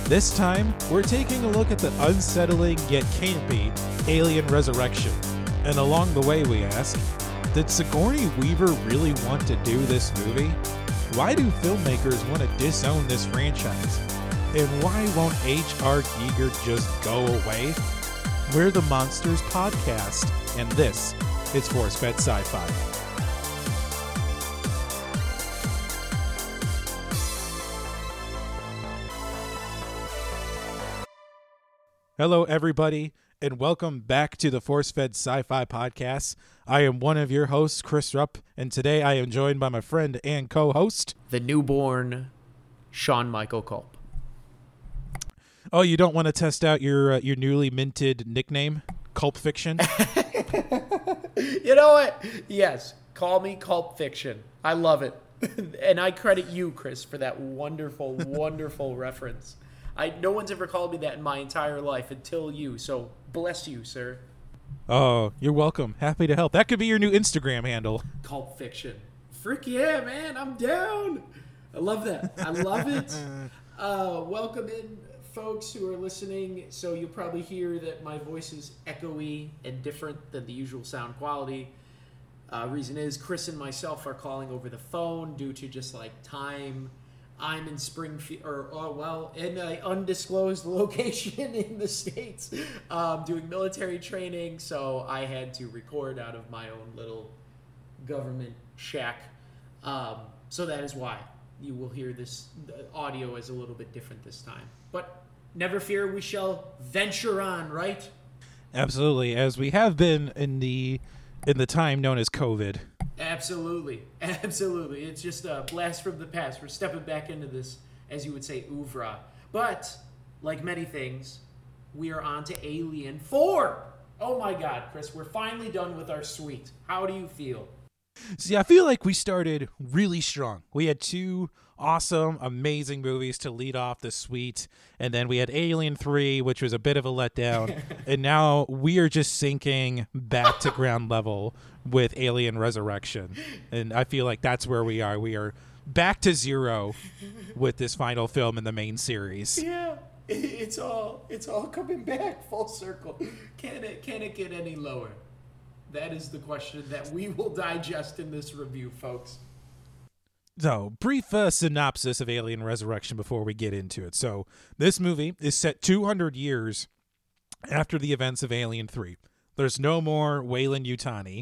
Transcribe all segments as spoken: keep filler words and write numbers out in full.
This time, we're taking a look at the unsettling yet campy Alien Resurrection. And along the way we ask, did Sigourney Weaver really want to do this movie? Why do filmmakers want to disown this franchise? And why won't H R. Giger just go away? We're the Monsters Podcast, and this is Force Fed Sci-Fi. Hello, everybody, and welcome back to the Force Fed Sci-Fi Podcast. I am one of your hosts, Chris Rupp, and today I am joined by my friend and co-host, the newborn Sean Michael Culp. Oh, you don't want to test out your uh, your newly minted nickname, Culp Fiction? You know what? Yes, call me Culp Fiction. I love it, and I credit you, Chris, for that wonderful, wonderful reference. I, no one's ever called me that in my entire life until you, so bless you, sir. Oh, you're welcome. Happy to help. That could be your new Instagram handle. Cult Fiction. Frick yeah, man. I'm down. I love that. I love it. Uh, welcome in, folks who are listening. So you'll probably hear that my voice is echoey and different than the usual sound quality. Uh, reason is Chris and myself are calling over the phone due to just like time. I'm in Springfield, or oh, well, in an undisclosed location in the States, um, doing military training, so I had to record out of my own little government shack. Um, so that is why you will hear this audio is a little bit different this time. But never fear, we shall venture on, right? Absolutely, as we have been in the in the time known as COVID. Absolutely. Absolutely. It's just a blast from the past. We're stepping back into this, as you would say, oeuvre. But, like many things, we are on to Alien four. Oh my God, Chris, we're finally done with our suite. How do you feel? See, I feel like we started really strong. We had two awesome, amazing movies to lead off the suite, and then we had Alien three, which was a bit of a letdown, and now we are just sinking back to ground level with Alien Resurrection, and I feel like that's where we are. We are back to zero with this final film in the main series. Yeah, it's all it's all coming back full circle. Can it can it get any lower? That is the question that we will digest in this review, folks. So, brief uh, synopsis of Alien Resurrection before we get into it. So, this movie is set two hundred years after the events of Alien three. There's no more Weyland-Yutani.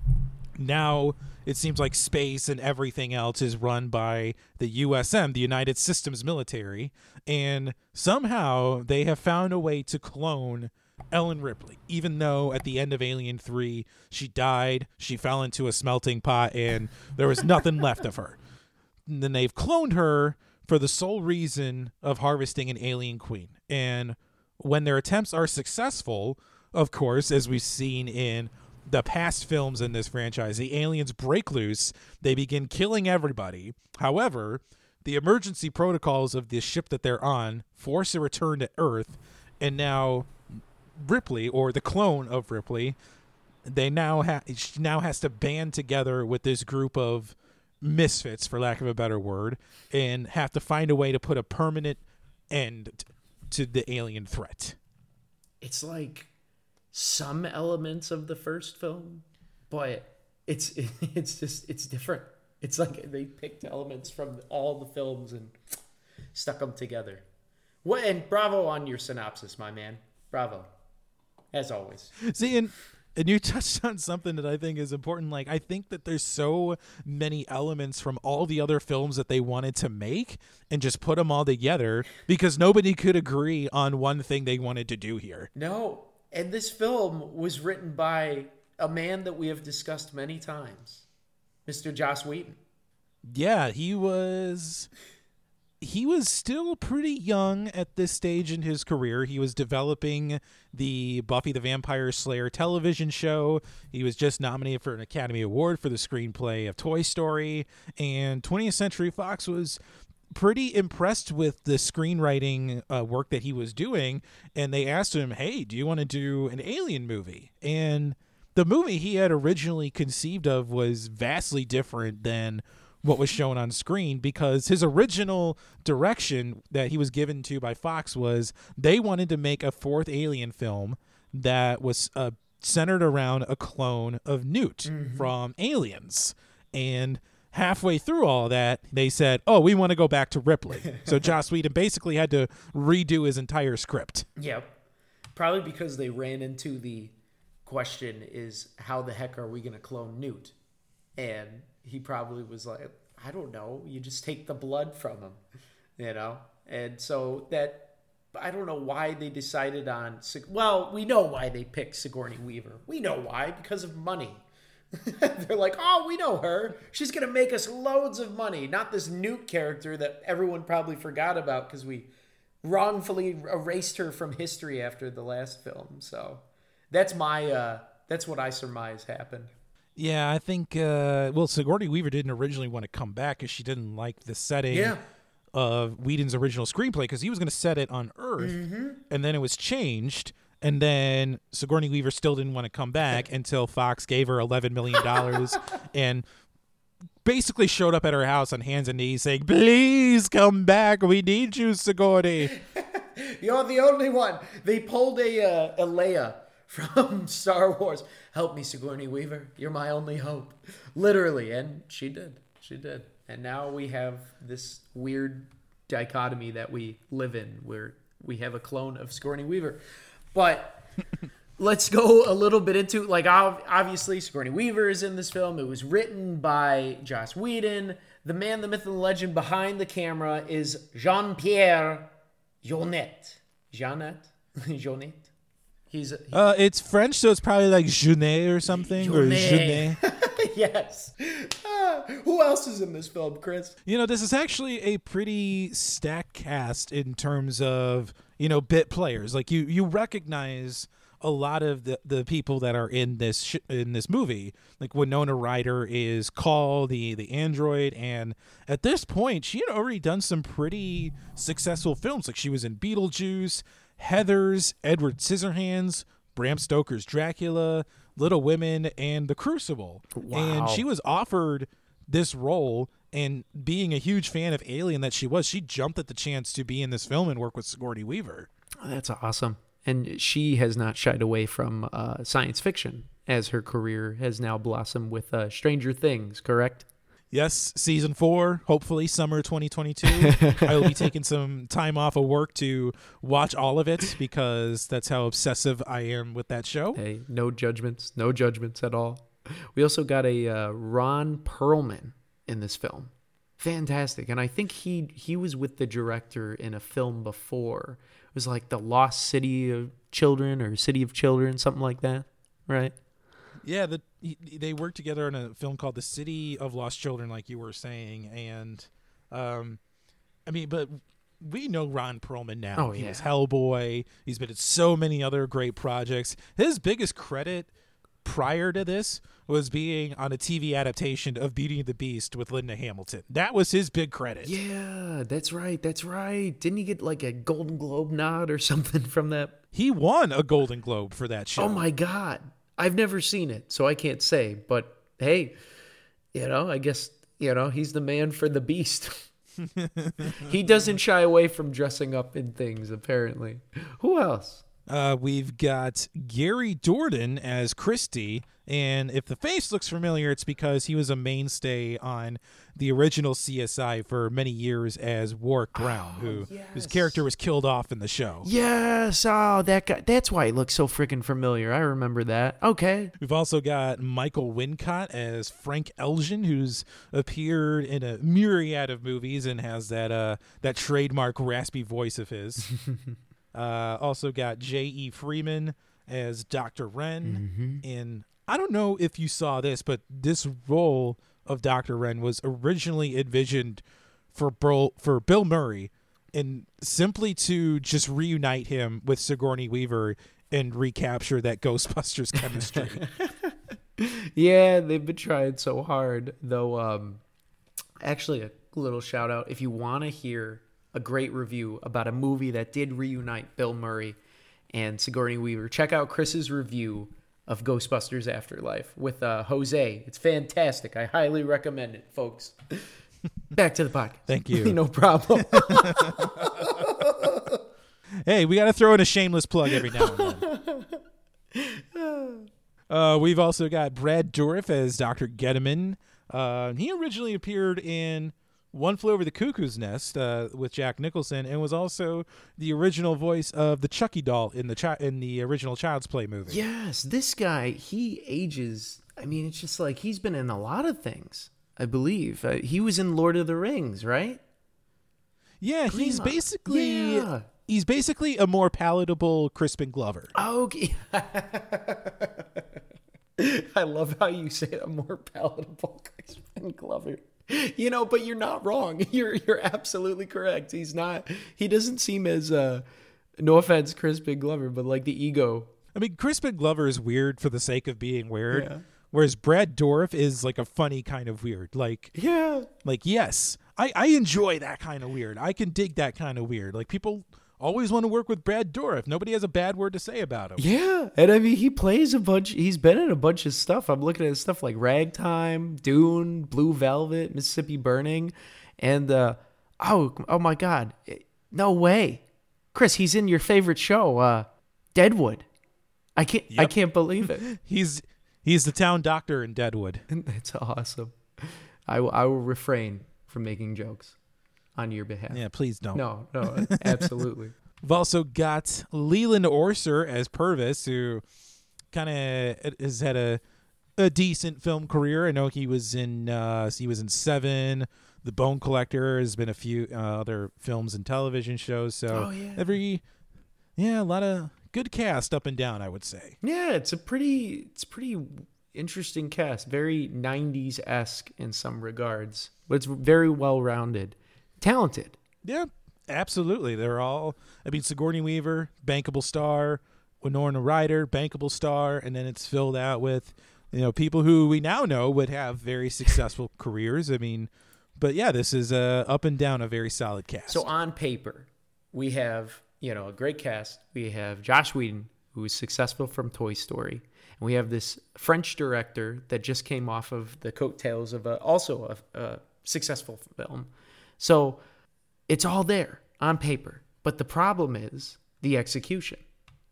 Now, it seems like space and everything else is run by the U S M, the United Systems Military, and somehow they have found a way to clone Ellen Ripley, even though at the end of Alien three, she died, she fell into a smelting pot, and there was nothing left of her. And then they've cloned her for the sole reason of harvesting an alien queen. And when their attempts are successful, of course, as we've seen in the past films in this franchise, the aliens break loose, they begin killing everybody. However, the emergency protocols of the ship that they're on force a return to Earth, and now Ripley, or the clone of Ripley, they now ha- she now has to band together with this group of misfits, for lack of a better word, and have to find a way to put a permanent end t- to the alien threat. It's like some elements of the first film, but it's it's just it's different. It's like they picked elements from all the films and stuck them together. What? And bravo on your synopsis, my man. Bravo. As always. See, and, and you touched on something that I think is important. Like, I think that there's so many elements from all the other films that they wanted to make and just put them all together because nobody could agree on one thing they wanted to do here. No, and this film was written by a man that we have discussed many times, Mister Joss Whedon. Yeah, he was... He was still pretty young at this stage in his career. He was developing the Buffy the Vampire Slayer television show. He was just nominated for an Academy Award for the screenplay of Toy Story. And twentieth Century Fox was pretty impressed with the screenwriting uh, work that he was doing. And they asked him, hey, do you want to do an Alien movie? And the movie he had originally conceived of was vastly different than what was shown on screen, because his original direction that he was given to by Fox was they wanted to make a fourth Alien film that was uh, centered around a clone of Newt mm-hmm. from Aliens. And halfway through all that, they said, oh, we want to go back to Ripley. So Joss Whedon basically had to redo his entire script. Yep. Probably because they ran into the question is, how the heck are we going to clone Newt? And he probably was like, I don't know. You just take the blood from him, you know? And so that, I don't know why they decided on, well, we know why they picked Sigourney Weaver. We know why, because of money. They're like, oh, we know her. She's going to make us loads of money. Not this Newt character that everyone probably forgot about because we wrongfully erased her from history after the last film. So that's my, uh, that's what I surmise happened. Yeah, I think, uh, well, Sigourney Weaver didn't originally want to come back because she didn't like the setting yeah. of Whedon's original screenplay, because he was going to set it on Earth, mm-hmm. and then it was changed, and then Sigourney Weaver still didn't want to come back until Fox gave her eleven million dollars and basically showed up at her house on hands and knees saying, please come back, we need you, Sigourney. You're the only one. They pulled a, uh, a Leia from Star Wars. Help me, Sigourney Weaver. You're my only hope. Literally. And she did. She did. And now we have this weird dichotomy that we live in where we have a clone of Sigourney Weaver. But let's go a little bit into, like, obviously Sigourney Weaver is in this film. It was written by Joss Whedon. The man, the myth, and the legend behind the camera is Jean-Pierre Jeunet. Jeunet? Jeunet? He's, he, uh, it's French, so it's probably like Jeunet or something. Jeunet. Or Jeunet. Yes. Uh, who else is in this film, Chris? You know, this is actually a pretty stacked cast in terms of, you know, bit players. Like, you, you recognize a lot of the, the people that are in this sh- in this movie. Like, Winona Ryder is Call, the, the android, and at this point, she had already done some pretty successful films. Like, she was in Beetlejuice, Heathers, Edward Scissorhands, Bram Stoker's Dracula, Little Women, and The Crucible. Wow. And she was offered this role, and being a huge fan of Alien that she was, she jumped at the chance to be in this film and work with Sigourney Weaver. Oh, that's awesome. And she has not shied away from uh, science fiction, as her career has now blossomed with uh, Stranger Things, correct? Yes, season four, hopefully summer twenty twenty-two. I will be taking some time off of work to watch all of it because that's how obsessive I am with that show. Hey, no judgments, no judgments at all. We also got a uh, Ron Perlman in this film. Fantastic. And I think he he was with the director in a film before. It was like The Lost City of Children or City of Children, something like that, right? Yeah, the, they worked together in a film called The City of Lost Children, like you were saying. And, um, I mean, but we know Ron Perlman now. Oh, he yeah. was Hellboy. He's been in so many other great projects. His biggest credit prior to this was being on a T V adaptation of Beauty and the Beast with Linda Hamilton. That was his big credit. Yeah, that's right. That's right. Didn't he get like a Golden Globe nod or something from that? He won a Golden Globe for that show. Oh, my God. I've never seen it, so I can't say. But, hey, you know, I guess, you know, he's the man for the Beast. He doesn't shy away from dressing up in things, apparently. Who else? Uh, we've got Gary Dourdan as Christie, and if the face looks familiar, it's because he was a mainstay on the original C S I for many years as Warwick Brown, oh, who yes. his character was killed off in the show. Yes, oh, that guy. That's why he looks so freaking familiar. I remember that. Okay. We've also got Michael Wincott as Frank Elgin, who's appeared in a myriad of movies and has that uh that trademark raspy voice of his. Uh, also got J E. Freeman as Doctor Wren. Mm-hmm. And I don't know if you saw this, but this role of Doctor Wren was originally envisioned for Bill, for Bill Murray, and simply to just reunite him with Sigourney Weaver and recapture that Ghostbusters chemistry. Yeah, they've been trying so hard, though. Um, actually, a little shout out if you want to hear a great review about a movie that did reunite Bill Murray and Sigourney Weaver. Check out Chris's review of Ghostbusters Afterlife with uh, Jose. It's fantastic. I highly recommend it, folks. Back to the podcast. Thank you. No problem. Hey, we got to throw in a shameless plug every now and then. Uh, we've also got Brad Dourif as Doctor Gettman. Uh, he originally appeared in One Flew Over the Cuckoo's Nest uh, with Jack Nicholson, and was also the original voice of the Chucky doll in the chi- in the original Child's Play movie. Yes, this guy, he ages. I mean, it's just like he's been in a lot of things, I believe. Uh, he was in Lord of the Rings, right? Yeah, he's Grima. basically Yeah. he's basically a more palatable Crispin Glover. Okay. I love how you say a more palatable Crispin Glover. You know, but you're not wrong. You're you're absolutely correct. He's not. He doesn't seem as uh, no offense, Crispin Glover, but like the ego. I mean, Crispin Glover is weird for the sake of being weird, Yeah. whereas Brad Dourif is like a funny kind of weird. Like, Yeah. like yes, I I enjoy that kind of weird. I can dig that kind of weird. Like people always want to work with Brad Dourif. Nobody has a bad word to say about him. Yeah, and I mean he plays a bunch. He's been in a bunch of stuff. I'm looking at stuff like Ragtime, Dune, Blue Velvet, Mississippi Burning, and uh, oh, oh my God, no way, Chris, he's in your favorite show, uh, Deadwood. I can't, I Yep. can't believe it. He's he's the town doctor in Deadwood. That's awesome. I will, I will refrain from making jokes on your behalf. Yeah, please don't. No, no, absolutely. We've also got Leland Orser as Purvis, who kind of has had a a decent film career. I know he was in uh, he was in Seven, The Bone Collector. Has been a few uh, other films and television shows. So Oh, yeah. every yeah, a lot of good cast up and down, I would say. Yeah, it's a pretty it's pretty interesting cast, very nineties-esque in some regards, but it's very well-rounded, talented. Yeah, absolutely. They're all. I mean, Sigourney Weaver, bankable star. Winona Ryder, bankable star, and then it's filled out with, you know, people who we now know would have very successful careers. I mean, but yeah, this is uh, up and down a very solid cast. So on paper, we have, you know, a great cast. We have Josh Whedon, who is successful from Toy Story, and we have this French director that just came off of the coattails of a, also a, a successful film. So it's all there on paper, but the problem is the execution.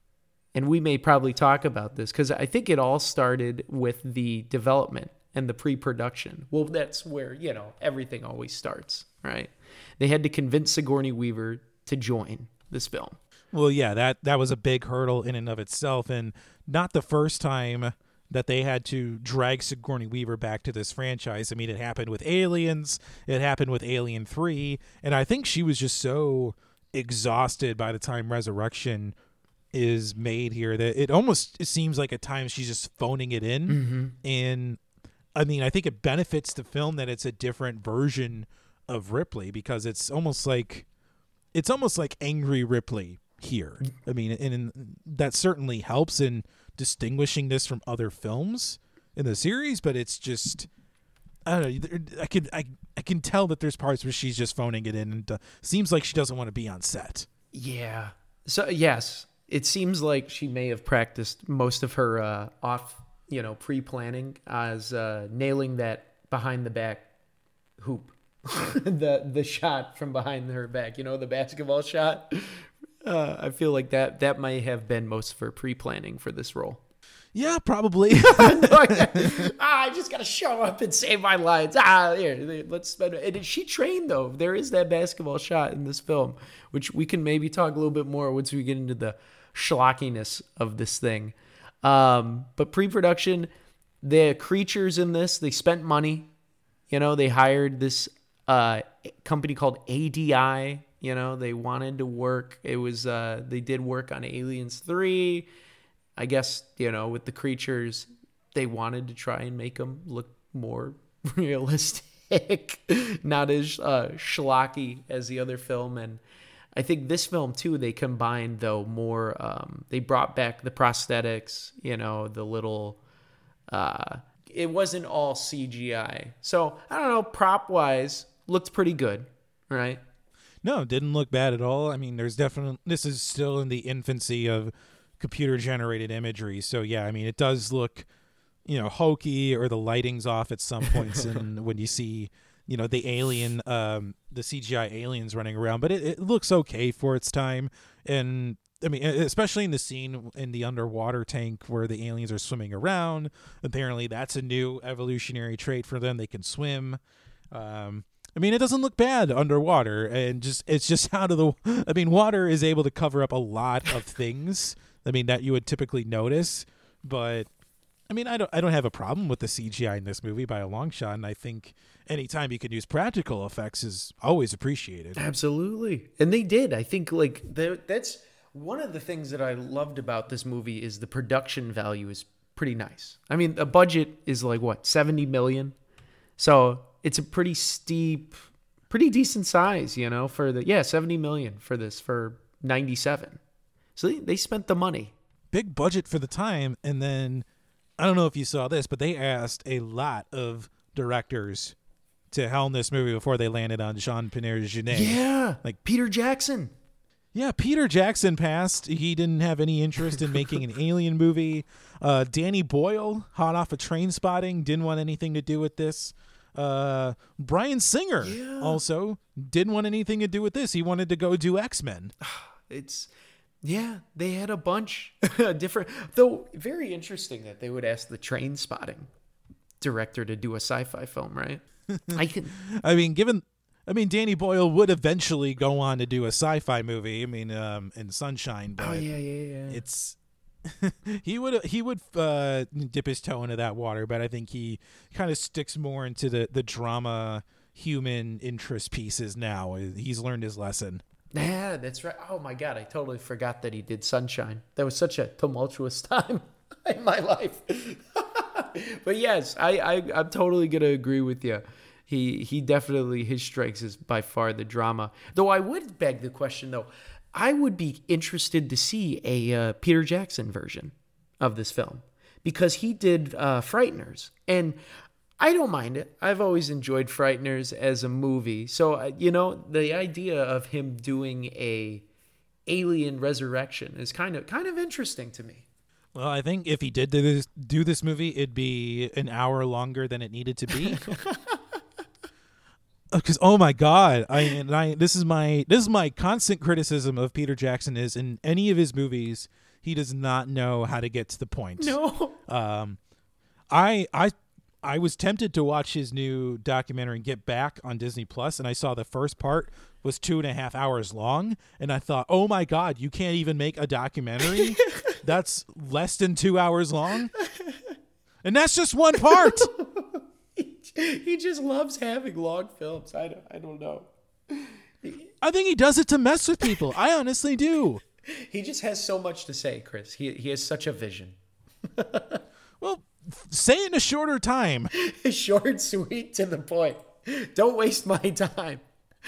And we may probably talk about this because I think it all started with the development and the pre-production. Well, that's where, you know, everything always starts, right? They had to convince Sigourney Weaver to join this film. Well, yeah, that that was a big hurdle in and of itself, and not the first time that they had to drag Sigourney Weaver back to this franchise. I mean, it happened with Aliens, it happened with Alien three, and I think she was just so exhausted by the time Resurrection is made here that it almost it seems like at times she's just phoning it in. Mm-hmm. And I mean, I think it benefits the film that it's a different version of Ripley, because it's almost like it's almost like angry Ripley here. I mean, and, and that certainly helps in distinguishing this from other films in the series, but it's just I don't know. I can I I can tell that there's parts where she's just phoning it in, and uh, seems like she doesn't want to be on set. Yeah. So, yes, it seems like she may have practiced most of her uh, off, you know, pre-planning as uh, nailing that behind the back hoop. the the shot from behind her back, you know, the basketball shot. Uh, I feel like that that might have been most of her pre-planning for this role. Yeah, probably. ah, I just gotta show up and save my lines. Ah, here, let's spend it. And she trained though. There is that basketball shot in this film, which we can maybe talk a little bit more once we get into the schlockiness of this thing. Um, but pre-production, the creatures in this, they spent money. You know, they hired this uh, company called A D I. You know, they wanted to work. It was uh, they did work on Aliens three. I guess, you know, with the creatures, they wanted to try and make them look more realistic, not as uh, schlocky as the other film. And I think this film, too, they combined, though, more, um, they brought back the prosthetics, you know, the little, uh, it wasn't all C G I. So, I don't know, prop-wise, looked pretty good, right? No, it didn't look bad at all. I mean, there's definitely, this is still in the infancy of computer generated imagery. So yeah, I mean, it does look, you know, hokey, or the lighting's off at some points, and when you see, you know, the alien, um, the C G I aliens running around, but it, it looks okay for its time. And I mean, especially in the scene in the underwater tank where the aliens are swimming around. Apparently, that's a new evolutionary trait for them. They can swim. Um, I mean, it doesn't look bad underwater, and just it's just out of the. I mean, water is able to cover up a lot of things. I mean, that you would typically notice, but I mean, I don't. I don't have a problem with the C G I in this movie by a long shot, and I think anytime you can use practical effects is always appreciated. Absolutely, and they did. I think like that's. One of the things that I loved about this movie is the production value is pretty nice. I mean, the budget is like what, seventy million? So it's a pretty steep, pretty decent size, you know, for the, yeah, seventy million for this, for ninety-seven. So they, they spent the money. Big budget for the time. And then, I don't know if you saw this, but they asked a lot of directors to helm this movie before they landed on Jean Pierre Jeunet. Yeah, like Peter Jackson. Yeah, Peter Jackson passed. He didn't have any interest in making an alien movie. Uh, Danny Boyle, hot off of Trainspotting, didn't want anything to do with this. Uh, Bryan Singer yeah. also didn't want anything to do with this. He wanted to go do X-Men. It's, yeah, they had a bunch different, though very interesting that they would ask the Trainspotting director to do a sci-fi film, right? I can. I mean, given. I mean, Danny Boyle would eventually go on to do a sci-fi movie. I mean, um, in Sunshine, but oh yeah, yeah, yeah. It's he would he would uh, dip his toe into that water, but I think he kind of sticks more into the the drama, human interest pieces now. He's learned his lesson. Yeah, that's right. Oh my God, I totally forgot that he did Sunshine. That was such a tumultuous time in my life. But yes, I, I I'm totally gonna agree with you. He he definitely, his strengths is by far the drama. Though I would beg the question, though, I would be interested to see a uh, Peter Jackson version of this film because he did uh, Frighteners. And I don't mind it. I've always enjoyed Frighteners as a movie. So, uh, you know, the idea of him doing a Alien Resurrection is kind of kind of interesting to me. Well, I think if he did do this, do this movie, it'd be an hour longer than it needed to be. Because oh my God, I and I this is my this is my constant criticism of Peter Jackson is in any of his movies he does not know how to get to the point. No, um, I I I was tempted to watch his new documentary Get Back on Disney Plus, and I saw the first part was two and a half hours long, and I thought, oh my God, you can't even make a documentary that's less than two hours long, and that's just one part. He just loves having long films. I don't, I don't know. I think he does it to mess with people. I honestly do. He just has so much to say, Chris. He he has such a vision. Well, say it in a shorter time. Short, sweet, to the point. Don't waste my time.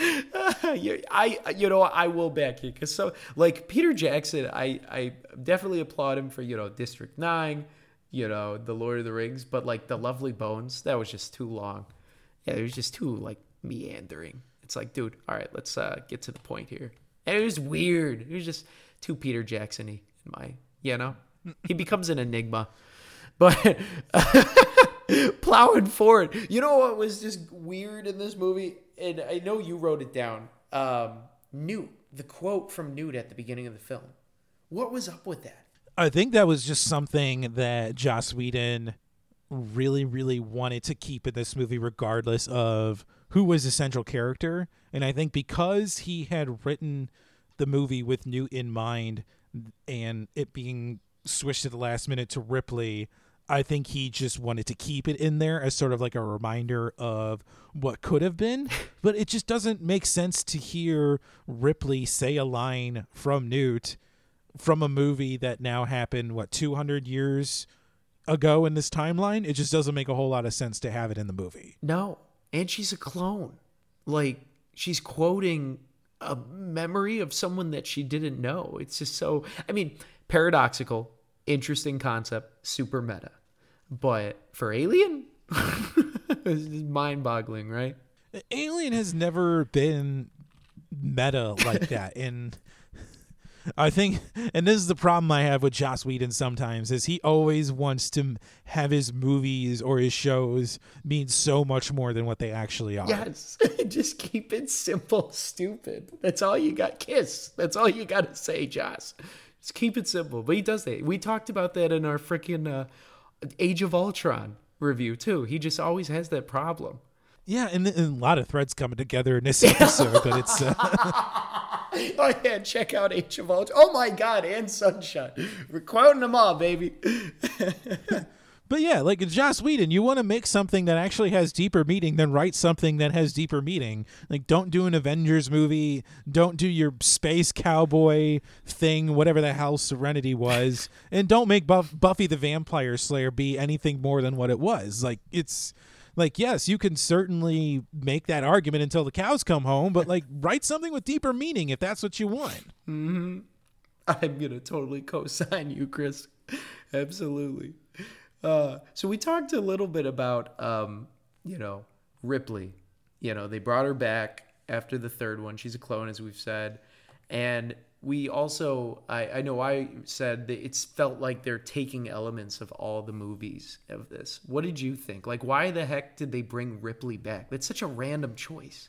I you know I will back you because so like Peter Jackson, I I definitely applaud him for you know District nine. You know, The Lord of the Rings, but like The Lovely Bones, that was just too long. Yeah, it was just too like meandering. It's like, dude, all right, let's uh, get to the point here. And it was weird. It was just too Peter Jackson-y in my, you know? He becomes an enigma. But plowing forward. You know what was just weird in this movie? And I know you wrote it down. Um, Newt, the quote from Newt at the beginning of the film. What was up with that? I think that was just something that Joss Whedon really, really wanted to keep in this movie regardless of who was the central character. And I think because he had written the movie with Newt in mind and it being switched at the last minute to Ripley, I think he just wanted to keep it in there as sort of like a reminder of what could have been. But it just doesn't make sense to hear Ripley say a line from Newt from a movie that now happened, what, two hundred years ago in this timeline. It just doesn't make a whole lot of sense to have it in the movie. No. And she's a clone. Like, she's quoting a memory of someone that she didn't know. It's just so, I mean, paradoxical, interesting concept, super meta. But for Alien, it's just mind-boggling, right? Alien has never been meta like that. And I think, and this is the problem I have with Joss Whedon sometimes, is he always wants to have his movies or his shows mean so much more than what they actually are. Yes, just keep it simple, stupid. That's all you got. Kiss. That's all you got to say, Joss. Just keep it simple. But he does that. We talked about that in our freaking uh, Age of Ultron review, too. He just always has that problem. Yeah, and, and a lot of threads coming together in this episode, but it's... Uh... Oh, yeah, check out Age of Ultron. Oh, my God, and Sunshine. We're quoting them all, baby. But yeah, like Joss Whedon, you want to make something that actually has deeper meaning, then write something that has deeper meaning. Like, don't do an Avengers movie. Don't do your space cowboy thing, whatever the hell Serenity was. And don't make Buff- Buffy the Vampire Slayer be anything more than what it was. Like, it's... Like, yes, you can certainly make that argument until the cows come home, but, like, write something with deeper meaning if that's what you want. Mm-hmm. I'm going to totally co-sign you, Chris. Absolutely. Uh, so we talked a little bit about, um, you know, Ripley. You know, they brought her back after the third one. She's a clone, as we've said. And we also, I, I know I said that it's felt like they're taking elements of all the movies of this. What did you think? Like, why the heck did they bring Ripley back? That's such a random choice.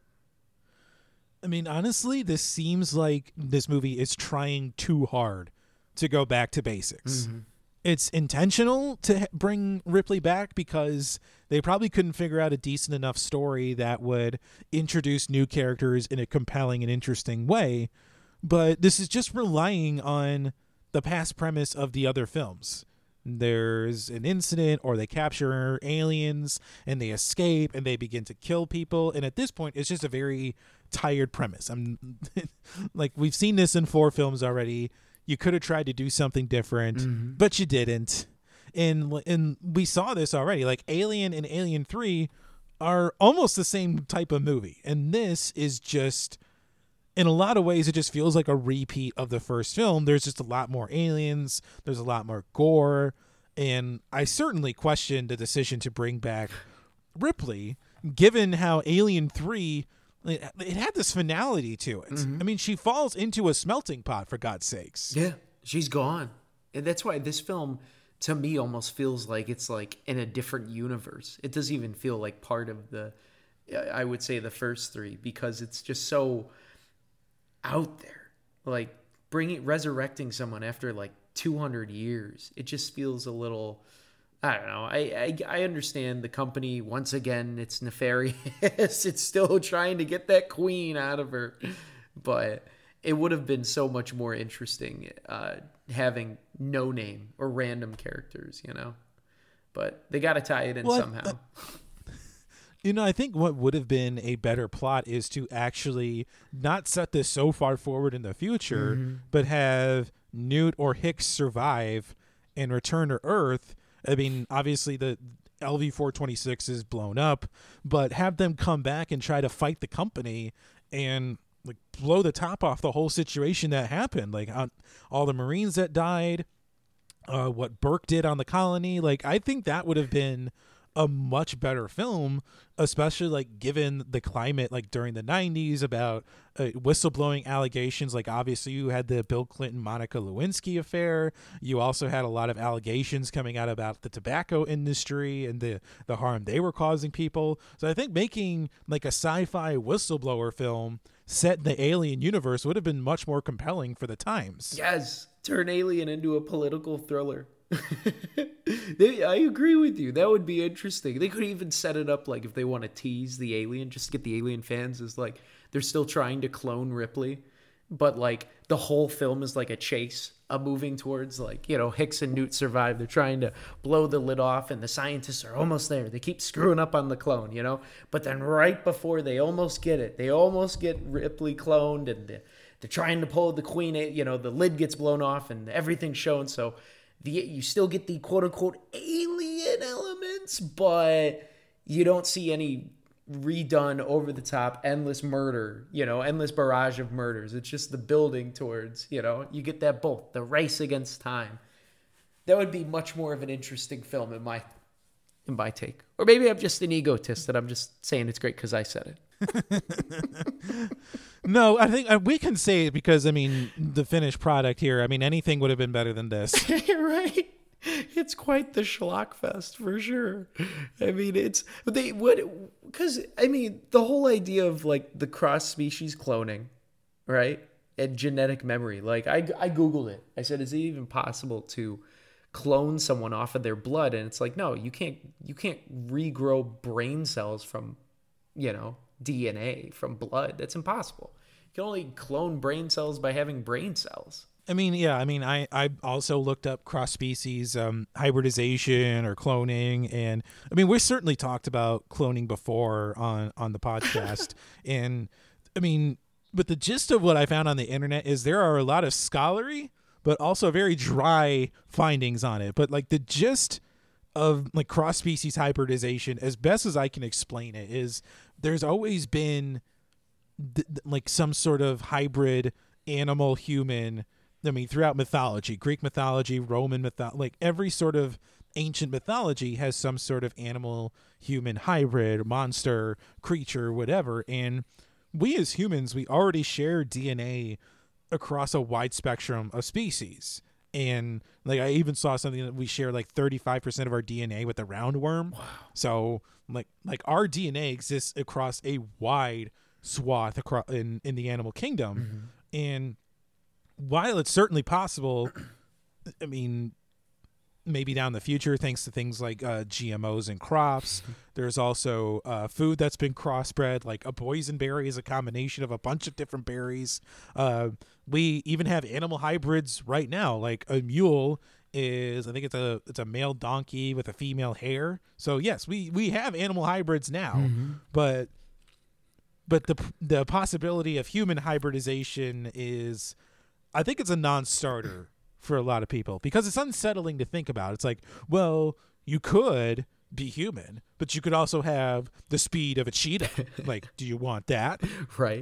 I mean, honestly, this seems like this movie is trying too hard to go back to basics. Mm-hmm. It's intentional to bring Ripley back because they probably couldn't figure out a decent enough story that would introduce new characters in a compelling and interesting way. But this is just relying on the past premise of the other films. There's an incident or they capture aliens and they escape and they begin to kill people. And at this point, it's just a very tired premise. I'm like, we've seen this in four films already. You could have tried to do something different, mm-hmm. but you didn't. And, and we saw this already. Like Alien and Alien three are almost the same type of movie. And this is just... In a lot of ways, it just feels like a repeat of the first film. There's just a lot more aliens. There's a lot more gore. And I certainly question the decision to bring back Ripley, given how Alien three, it, it had this finality to it. Mm-hmm. I mean, she falls into a smelting pot, for God's sakes. Yeah, she's gone. And that's why this film, to me, almost feels like it's like in a different universe. It doesn't even feel like part of the, I would say, the first three, because it's just so... out there, like bringing resurrecting someone after like two hundred years. It just feels a little, I don't know. I, I I understand the company, once again, it's nefarious. It's still trying to get that queen out of her, but it would have been so much more interesting uh having no name or random characters, you know. But they got to tie it in well, somehow. That- You know, I think what would have been a better plot is to actually not set this so far forward in the future, mm-hmm. but have Newt or Hicks survive and return to Earth. I mean, obviously the L V four twenty-six is blown up, but have them come back and try to fight the company and like blow the top off the whole situation that happened. Like uh, all the Marines that died, uh, what Burke did on the colony. Like, I think that would have been a much better film, especially like given the climate like during the nineties about uh, whistleblowing allegations. Like obviously you had the Bill Clinton Monica Lewinsky affair. You also had a lot of allegations coming out about the tobacco industry and the the harm they were causing people. So I think making like a sci-fi whistleblower film set in the Alien universe would have been much more compelling for the times. Yes, turn Alien into a political thriller. they, I agree with you. That would be interesting. They could even set it up like if they want to tease the alien, just get the Alien fans is like they're still trying to clone Ripley, but like the whole film is like a chase, a moving towards like, you know, Hicks and Newt survive. They're trying to blow the lid off and the scientists are almost there. They keep screwing up on the clone, you know, but then right before they almost get it, they almost get Ripley cloned and they're, they're trying to pull the queen, you know, the lid gets blown off and everything's shown. So The, you still get the quote-unquote alien elements, but you don't see any redone, over-the-top, endless murder, you know, endless barrage of murders. It's just the building towards, you know, you get that both, the race against time. That would be much more of an interesting film in my in my take. Or maybe I'm just an egotist and I'm just saying it's great because I said it. No, I think uh, we can say it because, I mean, the finished product here, I mean, anything would have been better than this. Right? It's quite the schlock fest for sure. I mean, it's they what because I mean the whole idea of like the cross species cloning, right? And genetic memory. Like I I googled it. I said, is it even possible to clone someone off of their blood? And it's like, no, you can't. You can't regrow brain cells from, you know, D N A from blood. That's impossible. You can only clone brain cells by having brain cells. I mean, yeah, I mean, I, I also looked up cross-species um, hybridization or cloning, and I mean, we certainly talked about cloning before on, on the podcast, and I mean, but the gist of what I found on the internet is there are a lot of scholarly, but also very dry findings on it, but like the gist of like cross-species hybridization, as best as I can explain it, is there's always been th- th- like some sort of hybrid animal-human. I mean, throughout mythology, Greek mythology, Roman mythology, like every sort of ancient mythology has some sort of animal human hybrid, monster, creature, whatever. And we as humans, we already share D N A across a wide spectrum of species. And like I even saw something that we share like thirty-five percent of our D N A with the roundworm. Wow. So like like our D N A exists across a wide swath across in, in the animal kingdom. Mm-hmm. And while it's certainly possible, I mean, maybe down the future, thanks to things like uh, G M Os and crops, there's also uh, food that's been crossbred, like a boysenberry is a combination of a bunch of different berries. Uh, we even have animal hybrids right now, like a mule is, I think it's a it's a male donkey with a female hare. So yes, we, we have animal hybrids now, mm-hmm. but but the the possibility of human hybridization is, I think it's a non-starter for a lot of people because it's unsettling to think about. It's like, well, you could be human, but you could also have the speed of a cheetah. Like, do you want that? Right.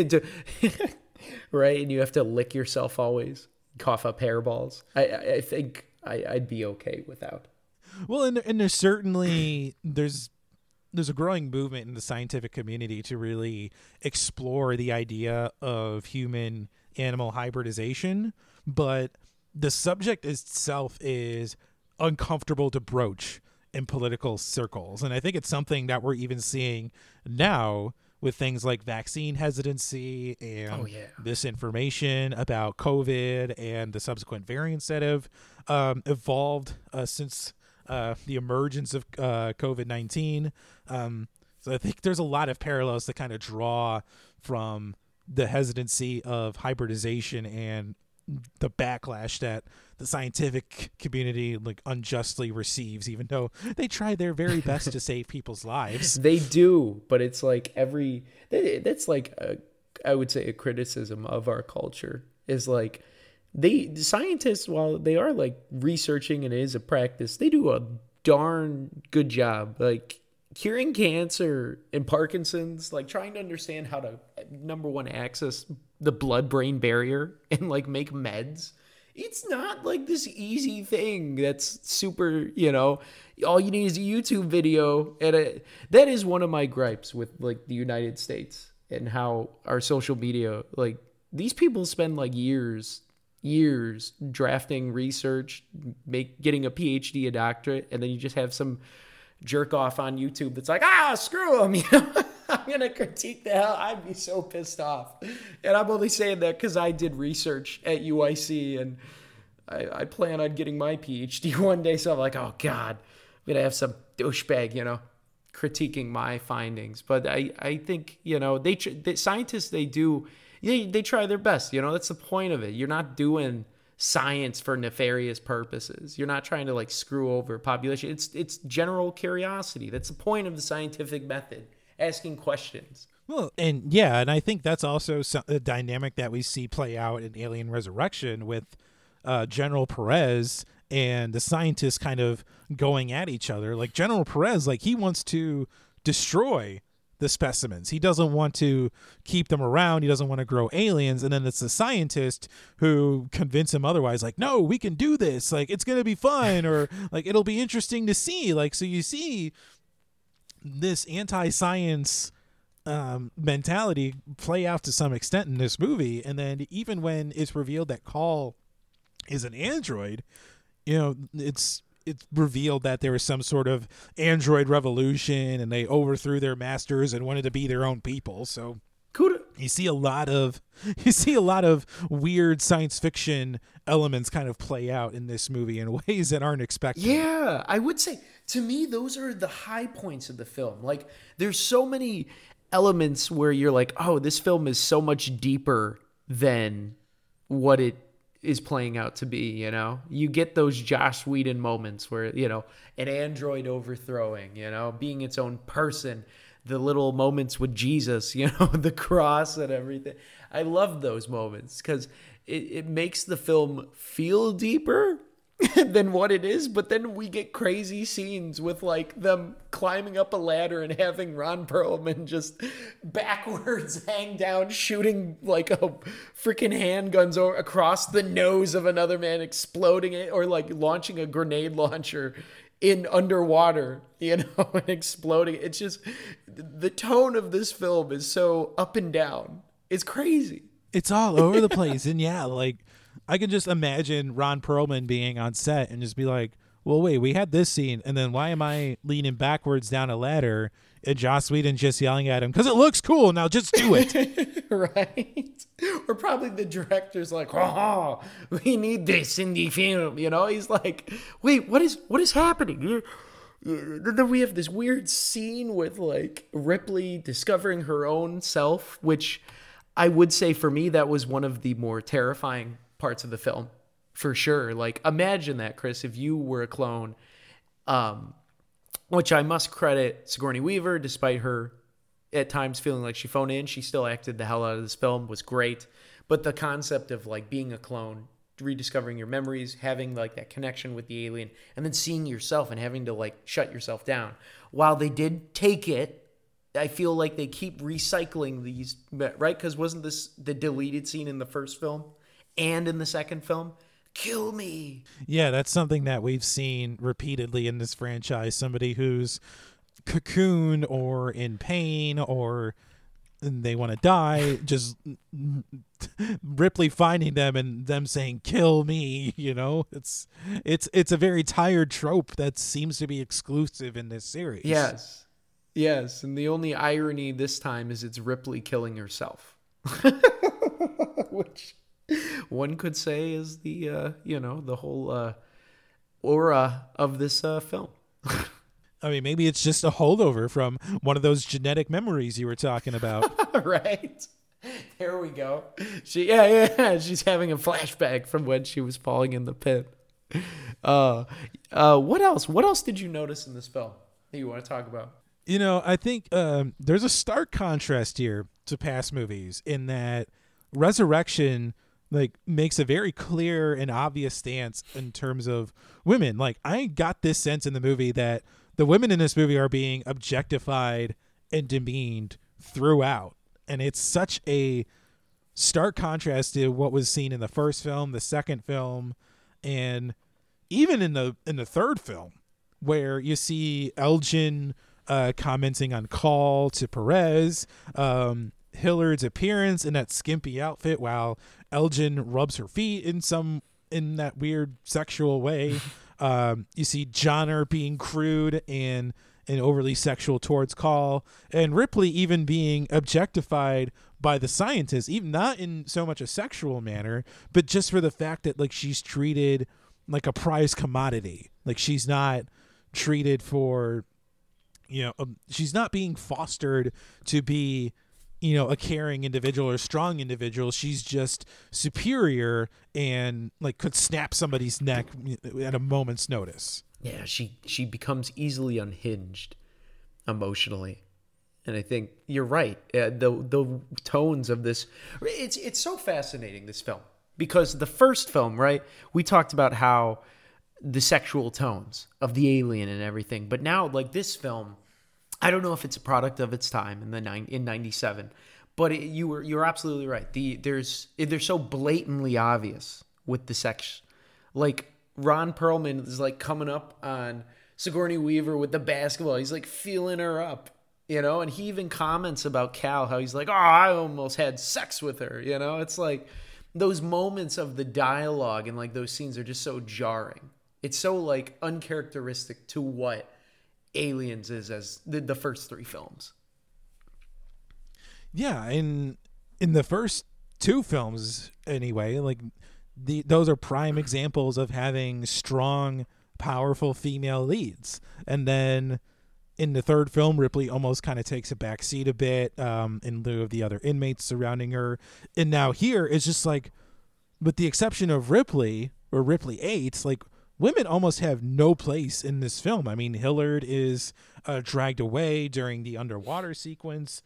Right. And you have to lick yourself always, cough up hairballs. I, I think I, I'd be okay without. Well, and, and there's certainly, there's, there's a growing movement in the scientific community to really explore the idea of human animal hybridization, but the subject itself is uncomfortable to broach in political circles. And I think it's something that we're even seeing now with things like vaccine hesitancy and oh, yeah. misinformation about COVID and the subsequent variants that have um, evolved uh, since uh, the emergence of uh, COVID nineteen. Um, so I think there's a lot of parallels to kind of draw from the hesitancy of hybridization and the backlash that the scientific community like unjustly receives, even though they try their very best to save people's lives. They do, but it's like every that's like a, I would say a criticism of our culture is like they the scientists, while they are like researching and it is a practice, they do a darn good job like curing cancer and Parkinson's, like trying to understand how to, number one, access the blood-brain barrier and like make meds. It's not like this easy thing that's super, you know, all you need is a YouTube video. And a, that is one of my gripes with like the United States and how our social media, like these people spend like years, years drafting research, make getting a P H D, a doctorate, and then you just have some jerk off on YouTube that's like, ah, screw them, you know. I'm gonna critique the hell. I'd be so pissed off, and I'm only saying that because I did research at U I C, and I, I plan on getting my P H D one day. So I'm like, oh God, I'm gonna have some douchebag, you know, critiquing my findings. But I, I think, you know, they, the scientists, they do, they, they try their best. You know, that's the point of it. You're not doing science for nefarious purposes. You're not trying to like screw over population. It's it's general curiosity. That's the point of the scientific method. Asking questions. Well, and yeah, and I think that's also a dynamic that we see play out in Alien Resurrection with uh, General Perez and the scientists kind of going at each other. Like General Perez, like he wants to destroy the specimens. He doesn't want to keep them around. He doesn't want to grow aliens. And then it's the scientist who convince him otherwise, like, no, we can do this. Like, it's going to be fun, or like, it'll be interesting to see. Like, so you see this anti-science um, mentality play out to some extent in this movie. And then even when it's revealed that Call is an android, you know, it's it's revealed that there was some sort of android revolution and they overthrew their masters and wanted to be their own people. So Could you see a lot of you see a lot of weird science fiction elements kind of play out in this movie in ways that aren't expected. Yeah, I would say to me those are the high points of the film. Like there's so many elements where you're like, oh, this film is so much deeper than what it is playing out to be, you know? You get those Joss Whedon moments where, you know, an android overthrowing, you know, being its own person, the little moments with Jesus, you know, the cross and everything. I love those moments because it, it makes the film feel deeper than what it is, but then we get crazy scenes with like them climbing up a ladder and having Ron Perlman just backwards hang down, shooting like a freaking handguns over, across the nose of another man, exploding it, or like launching a grenade launcher in underwater, you know, and exploding. It's just the tone of this film is so up and down. It's crazy. It's all over the place. And yeah, like I can just imagine Ron Perlman being on set and just be like, well, wait, we had this scene, and then why am I leaning backwards down a ladder? And Joss Whedon just yelling at him, because it looks cool, now just do it. Right? Or probably the director's like, oh, we need this in the film, you know? He's like, wait, what is what is happening? Then we have this weird scene with, like, Ripley discovering her own self, which I would say for me that was one of the more terrifying parts of the film, for sure. Like, imagine that, Chris, if you were a clone, um, which I must credit Sigourney Weaver, despite her at times feeling like she phoned in, she still acted the hell out of this film, was great. But the concept of like being a clone, rediscovering your memories, having like that connection with the alien, and then seeing yourself and having to like shut yourself down. While they did take it, I feel like they keep recycling these, right? Because wasn't this the deleted scene in the first film and in the second film? Kill me. Yeah, that's something that we've seen repeatedly in this franchise. Somebody who's cocooned or in pain or they want to die, just Ripley finding them and them saying kill me, you know. It's it's it's a very tired trope that seems to be exclusive in this series. Yes. Yes, and the only irony this time is it's Ripley killing herself. Which one could say is the, uh, you know, the whole uh, aura of this uh, film. I mean, maybe it's just a holdover from one of those genetic memories you were talking about. Right. There we go. She, yeah, yeah, she's having a flashback from when she was falling in the pit. Uh, uh, what else? What else did you notice in this film that you want to talk about? You know, I think um, there's a stark contrast here to past movies in that Resurrection like makes a very clear and obvious stance in terms of women. Like I got this sense in the movie that the women in this movie are being objectified and demeaned throughout. And it's such a stark contrast to what was seen in the first film, the second film, and even in the in the third film, where you see Elgin uh, commenting on Call to Perez, um, Hillard's appearance in that skimpy outfit while Elgin rubs her feet in some in that weird sexual way. Um, you see Johnner being crude and and overly sexual towards Call, and Ripley even being objectified by the scientists, even not in so much a sexual manner, but just for the fact that like she's treated like a prize commodity. Like she's not treated for, you know, um, she's not being fostered to be, you know, a caring individual or a strong individual. She's just superior and like could snap somebody's neck at a moment's notice. Yeah, she she becomes easily unhinged emotionally. And I think you're right. Uh, the the tones of this, it's it's so fascinating, this film, because the first film, right, we talked about how the sexual tones of the alien and everything, but now like this film, I don't know if it's a product of its time in the nine in ninety-seven, but it, you were you're absolutely right. The there's they're so blatantly obvious with the sex, like Ron Perlman is like coming up on Sigourney Weaver with the basketball. He's like feeling her up. You know, and he even comments about Cal, how he's like, oh, I almost had sex with her. You know, it's like those moments of the dialogue and like those scenes are just so jarring. It's so like uncharacteristic to what Aliens is as the, the first three films. Yeah, in in the first two films anyway, like the those are prime examples of having strong, powerful female leads. And then in the third film, Ripley almost kind of takes a back seat a bit um, in lieu of the other inmates surrounding her. And now here it's just like, with the exception of Ripley or Ripley eight, like women almost have no place in this film. I mean, Hillard is uh, dragged away during the underwater sequence.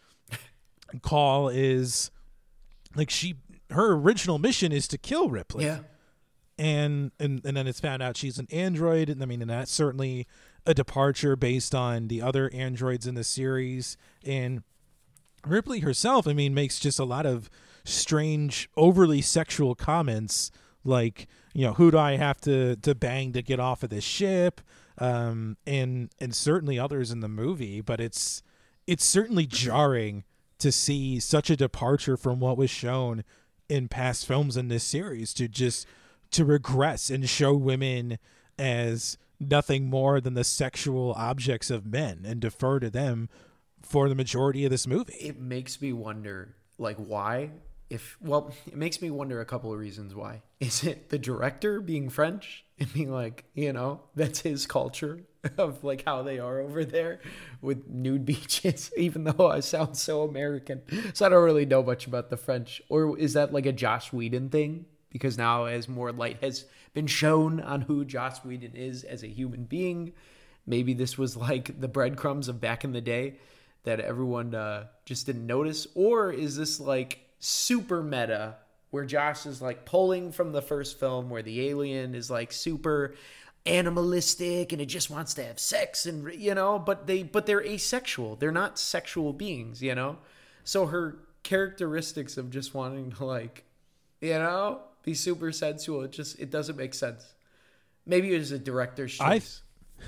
Call is like she her original mission is to kill Ripley. Yeah. And, and and then it's found out she's an android. And I mean, and that's certainly a departure based on the other androids in the series. And Ripley herself, I mean, makes just a lot of strange, overly sexual comments like, you know, who do I have to, to bang to get off of this ship? Um, and and certainly others in the movie, but it's it's certainly jarring to see such a departure from what was shown in past films in this series to just to regress and show women as nothing more than the sexual objects of men and defer to them for the majority of this movie. It makes me wonder, like, why? If well, it makes me wonder a couple of reasons why. Is it the director being French and being like, you know, that's his culture of like how they are over there with nude beaches, even though I sound so American. So I don't really know much about the French. Or is that like a Joss Whedon thing? Because now as more light has been shown on who Joss Whedon is as a human being, maybe this was like the breadcrumbs of back in the day that everyone uh, just didn't notice. Or is this like super meta where Josh is like pulling from the first film where the alien is like super animalistic and it just wants to have sex and, you know, but they but they're asexual. They're not sexual beings, you know? So her characteristics of just wanting to like, you know, be super sensual, it just it doesn't make sense. Maybe it was a director's choice.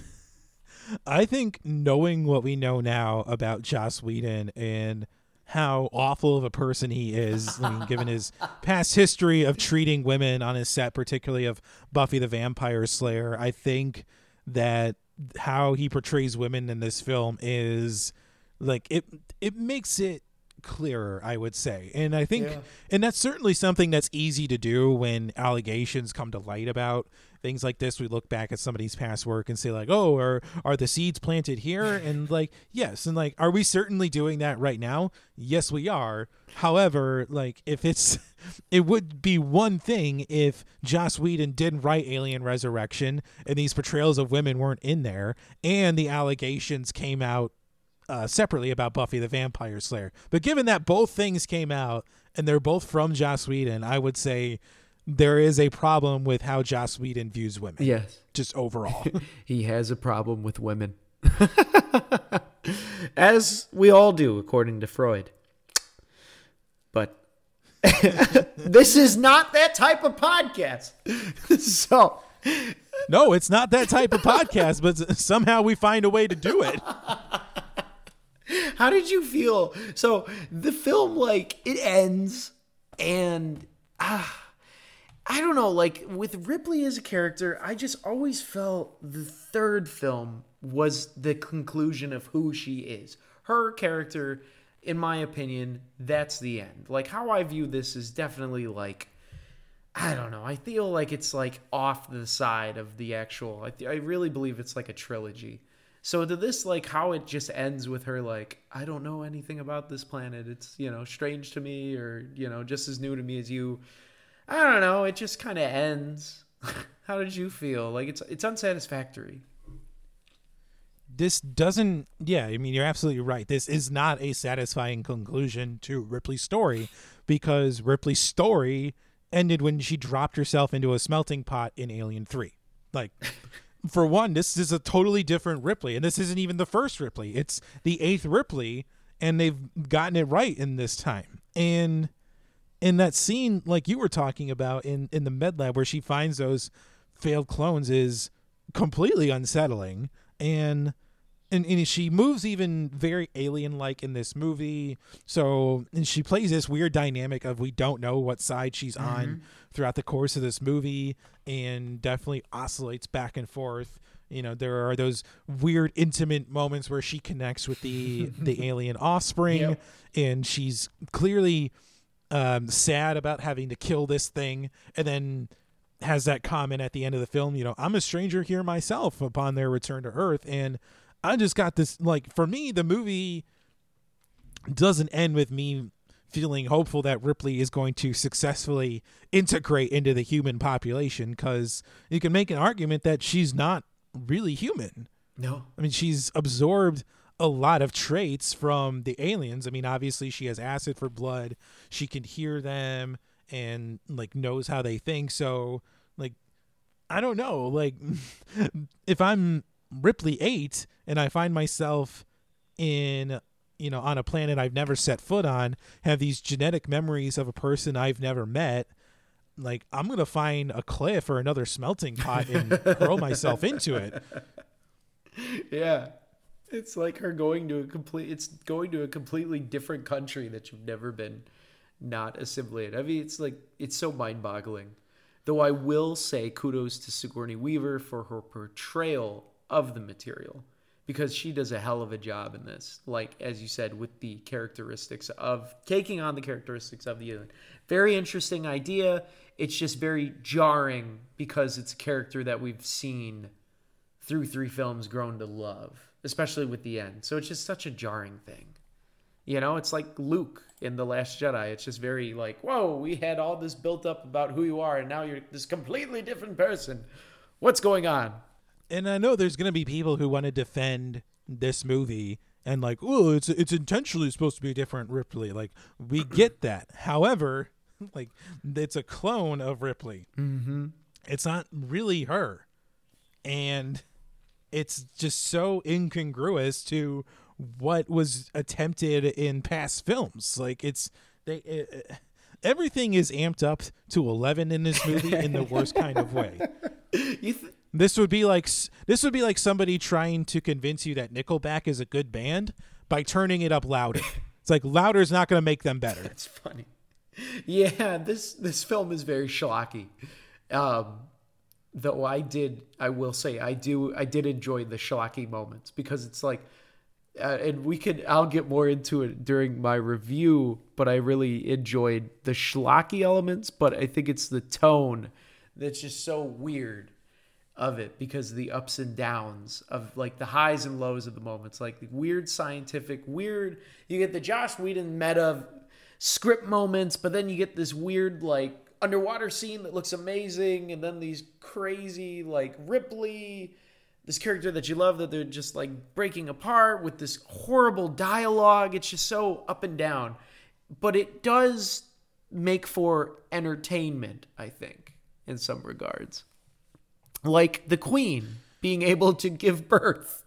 I, I think knowing what we know now about Joss Whedon and how awful of a person he is, I mean, given his past history of treating women on his set, particularly of Buffy the Vampire Slayer, I think that how he portrays women in this film is like it it makes it clearer, I would say. And I think yeah. and that's certainly something that's easy to do when allegations come to light about things like this. We look back at somebody's past work and say like, oh, are are the seeds planted here? And like, yes. And like, are we certainly doing that right now? Yes, we are. However, like if it's it would be one thing if Joss Whedon didn't write Alien Resurrection and these portrayals of women weren't in there and the allegations came out Uh, separately about Buffy the Vampire Slayer. But given that both things came out and they're both from Joss Whedon, I would say there is a problem with how Joss Whedon views women. Yes. Just overall. He has a problem with women. As we all do, according to Freud. But this is not that type of podcast. So... No, it's not that type of podcast, but somehow we find a way to do it. How did you feel? So the film, like, it ends and ah, I don't know, like with Ripley as a character, I just always felt the third film was the conclusion of who she is. Her character, in my opinion, that's the end. Like how I view this is definitely like, I don't know. I feel like it's like off the side of the actual, I, I really believe it's like a trilogy. So to this, like how it just ends with her, like, I don't know anything about this planet. It's, you know, strange to me or, you know, just as new to me as you. I don't know. It just kind of ends. How did you feel? Like it's, it's unsatisfactory. This doesn't, yeah, I mean, you're absolutely right. This is not a satisfying conclusion to Ripley's story because Ripley's story ended when she dropped herself into a smelting pot in Alien three. Like, for one, this is a totally different Ripley, and this isn't even the first Ripley. It's the eighth Ripley, and they've gotten it right in this time. And in that scene, like you were talking about in, in the med lab where she finds those failed clones is completely unsettling. And And, and she moves even very alien-like in this movie. So, and she plays this weird dynamic of we don't know what side she's mm-hmm. on throughout the course of this movie, and definitely oscillates back and forth. You know, there are those weird intimate moments where she connects with the the alien offspring, yep. and she's clearly um, sad about having to kill this thing, and then has that comment at the end of the film, you know, I'm a stranger here myself upon their return to Earth. And I just got this, like, for me, the movie doesn't end with me feeling hopeful that Ripley is going to successfully integrate into the human population, because you can make an argument that she's not really human. No. I mean, she's absorbed a lot of traits from the aliens. I mean, obviously she has acid for blood. She can hear them and, like, knows how they think. So, like, I don't know. Like, if I'm Ripley eight and I find myself in, you know, on a planet I've never set foot on, have these genetic memories of a person I've never met, like, I'm going to find a cliff or another smelting pot and hurl myself into it. Yeah. It's like her going to a complete, it's going to a completely different country that you've never been, not assimilated. I mean, it's like, it's so mind-boggling. Though I will say kudos to Sigourney Weaver for her portrayal of the material, because she does a hell of a job in this. Like, as you said, with the characteristics of, taking on the characteristics of the alien. Very interesting idea. It's just very jarring because it's a character that we've seen through three films grown to love, especially with the end. So it's just such a jarring thing. You know, it's like Luke in The Last Jedi. It's just very like, whoa, we had all this built up about who you are, and now you're this completely different person. What's going on? And I know there's going to be people who want to defend this movie and like, oh, it's it's intentionally supposed to be a different Ripley. Like, we get that. However, like, it's a clone of Ripley. Mm-hmm. It's not really her. And it's just so incongruous to what was attempted in past films. Like, it's they it, everything is amped up to eleven in this movie in the worst kind of way. You th- This would be like this would be like somebody trying to convince you that Nickelback is a good band by turning it up louder. It's like, louder is not going to make them better. That's funny. Yeah, this this film is very schlocky. Um, though I did, I will say, I do, I did enjoy the schlocky moments, because it's like, uh, and we could, I'll get more into it during my review, but I really enjoyed the schlocky elements. But I think it's the tone that's just so weird of it, because of the ups and downs of, like, the highs and lows of the moments, like the weird scientific, weird, you get the Joss Whedon meta script moments, but then you get this weird, like, underwater scene that looks amazing, and then these crazy, like, Ripley, this character that you love, that they're just, like, breaking apart with this horrible dialogue. It's just so up and down, but it does make for entertainment, I think, in some regards. Like the Queen being able to give birth,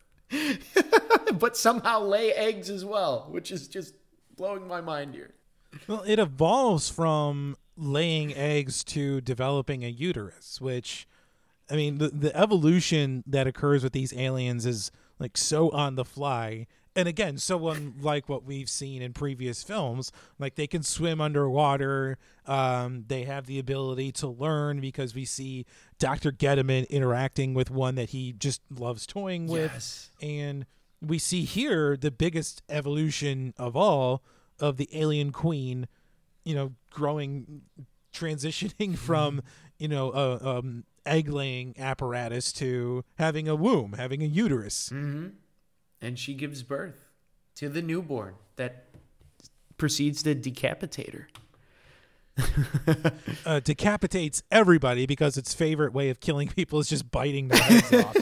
but somehow lay eggs as well, which is just blowing my mind here. Well, it evolves from laying eggs to developing a uterus, which, I mean, the, the evolution that occurs with these aliens is, like, so on the fly. And again, so unlike what we've seen in previous films. Like, they can swim underwater. Um, they have the ability to learn, because we see Doctor Gettman interacting with one that he just loves toying with. Yes. And we see here the biggest evolution of all of the alien queen, you know, growing, transitioning from, you know, a um, egg-laying apparatus to having a womb, having a uterus. Mm-hmm. And she gives birth to the newborn that proceeds to decapitate her. uh, decapitates everybody, because its favorite way of killing people is just biting their heads off.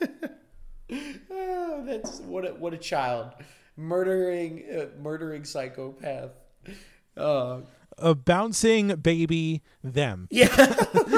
Oh, that's what a, what a child. Murdering, uh, murdering psychopath. Uh, a bouncing baby them. Yeah.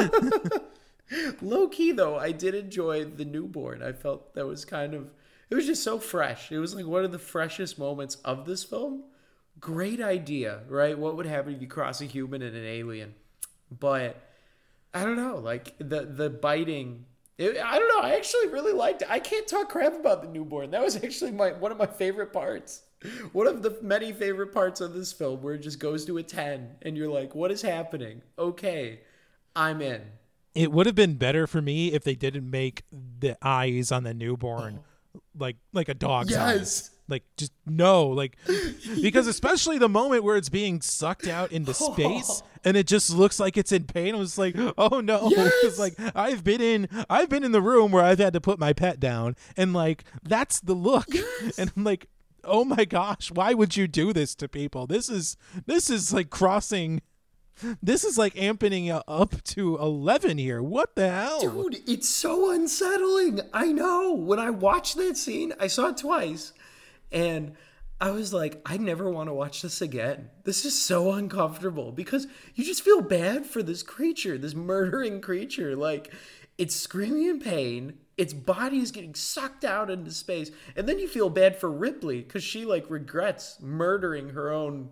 Low key, though, I did enjoy the newborn. I felt that was kind of, it was just so fresh. It was like one of the freshest moments of this film. Great idea, right? What would happen if you cross a human and an alien? But I don't know, like the the biting It, I don't know. I actually really liked it. I can't talk crap about the newborn. That was actually my one of my favorite parts. One of the many favorite parts of this film where it just goes to a ten and you're like, what is happening? Okay, I'm in. It would have been better for me if they didn't make the eyes on the newborn oh. like like a dog's yes. eyes. Like, just no, like, because especially the moment where it's being sucked out into space and it just looks like it's in pain. I was like, oh no. Yes. It's like, I've been in, I've been in the room where I've had to put my pet down and like, that's the look. Yes. And I'm like, oh my gosh, why would you do this to people? This is, this is like crossing, this is like amping up to eleven here. What the hell? Dude, it's so unsettling. I know. When I watched that scene, I saw it twice. And I was like, I never want to watch this again. This is so uncomfortable because you just feel bad for this creature, this murdering creature. Like, it's screaming in pain. Its body is getting sucked out into space. And then you feel bad for Ripley because she, like, regrets murdering her own,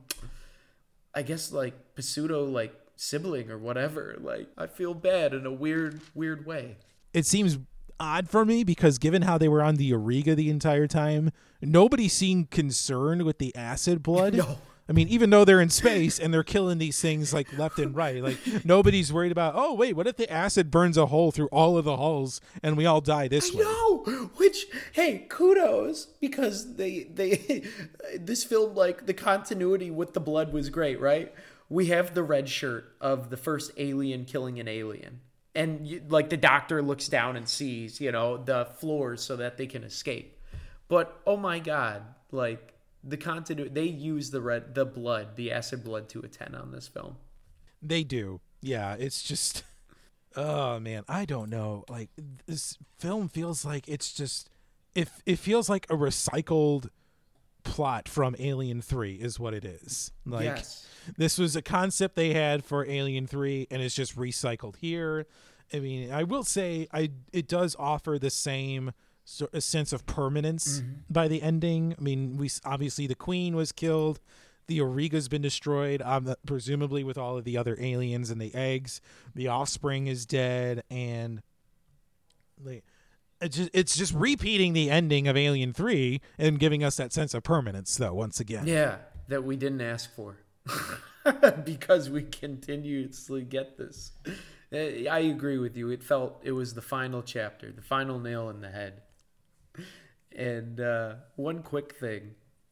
I guess, like, pseudo, like, sibling or whatever. Like, I feel bad in a weird, weird way. It seems odd for me because given how they were on the Auriga the entire time, nobody seemed concerned with the acid blood. No. I mean, even though they're in space and they're killing these things like left and right, like nobody's worried about, oh wait, what if the acid burns a hole through all of the hulls and we all die this I way? know. Which, hey, kudos, because they they this film, like, the continuity with the blood was great, right? We have the red shirt of the first alien killing an alien. And, you, like, the doctor looks down and sees, you know, the floors so that they can escape. But, oh, my God, like, the continuity, they use the red, the blood, the acid blood to a ten on this film. They do. Yeah, it's just, oh, man, I don't know. Like, this film feels like it's just, it, it feels like a recycled plot from Alien three is what it is. Like, yes. This was a concept they had for Alien three, and it's just recycled here. I mean, I will say I it does offer the same sort of sense of permanence mm-hmm. by the ending. I mean, we obviously the Queen was killed, the Auriga's been destroyed, um, presumably with all of the other aliens and the eggs. The offspring is dead, and like, it's just, it's just repeating the ending of Alien three and giving us that sense of permanence, though, once again. Yeah, that we didn't ask for. Because we continuously get this. I agree with you. It felt it was the final chapter, the final nail in the head. And uh, one quick thing.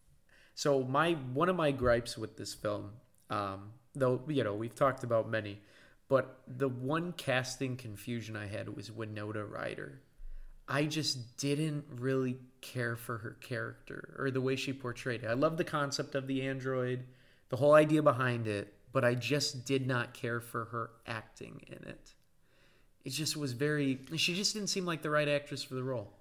So my one of my gripes with this film, um, though, you know, we've talked about many, but the one casting confusion I had was Winona Ryder. I just didn't really care for her character or the way she portrayed it. I love the concept of the android, the whole idea behind it, but I just did not care for her acting in it. It just was very, she just didn't seem like the right actress for the role.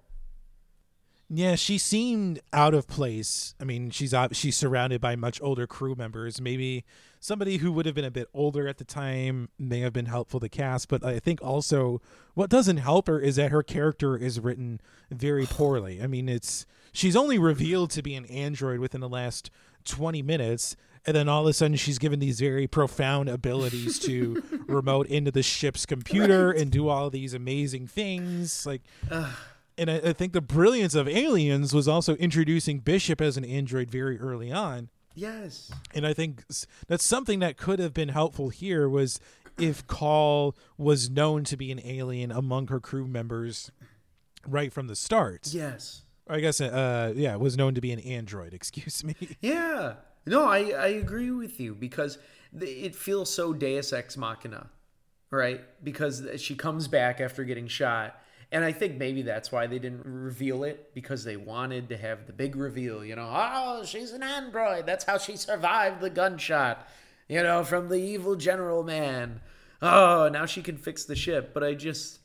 Yeah, she seemed out of place. I mean, she's she's surrounded by much older crew members. Maybe somebody who would have been a bit older at the time may have been helpful to cast, but I think also what doesn't help her is that her character is written very poorly. I mean, it's she's only revealed to be an android within the last twenty minutes, and then all of a sudden she's given these very profound abilities to remote into the ship's computer right. and do all these amazing things. Like, uh. And I, I think the brilliance of Aliens was also introducing Bishop as an android very early on. Yes. And I think that's something that could have been helpful here was if Call was known to be an alien among her crew members right from the start. Yes. I guess, uh, yeah, was known to be an android, excuse me. Yeah. No, I, I agree with you because it feels so Deus Ex Machina, right? Because she comes back after getting shot. And I think maybe that's why they didn't reveal it, because they wanted to have the big reveal, you know, oh, she's an android. That's how she survived the gunshot, you know, from the evil general man. Oh, now she can fix the ship. But I just,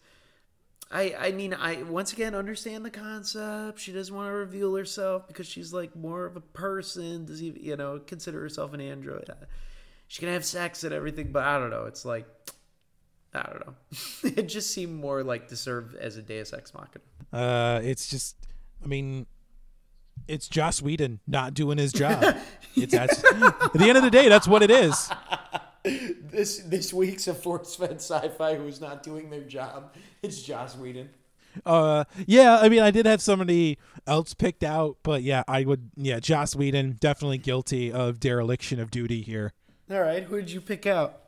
I I mean, I once again understand the concept. She doesn't want to reveal herself because she's like more of a person. Does he, you know, consider herself an android? She can have sex and everything, but I don't know. It's like, I don't know. It just seemed more like to serve as a Deus Ex Machina. Uh, it's just, I mean, it's Joss Whedon not doing his job. It's at the end of the day, that's what it is. this this week's a force-fed sci-fi who's not doing their job. It's Joss Whedon. Uh, yeah, I mean, I did have somebody else picked out, but yeah, I would, yeah, Joss Whedon, definitely guilty of dereliction of duty here. All right, who did you pick out?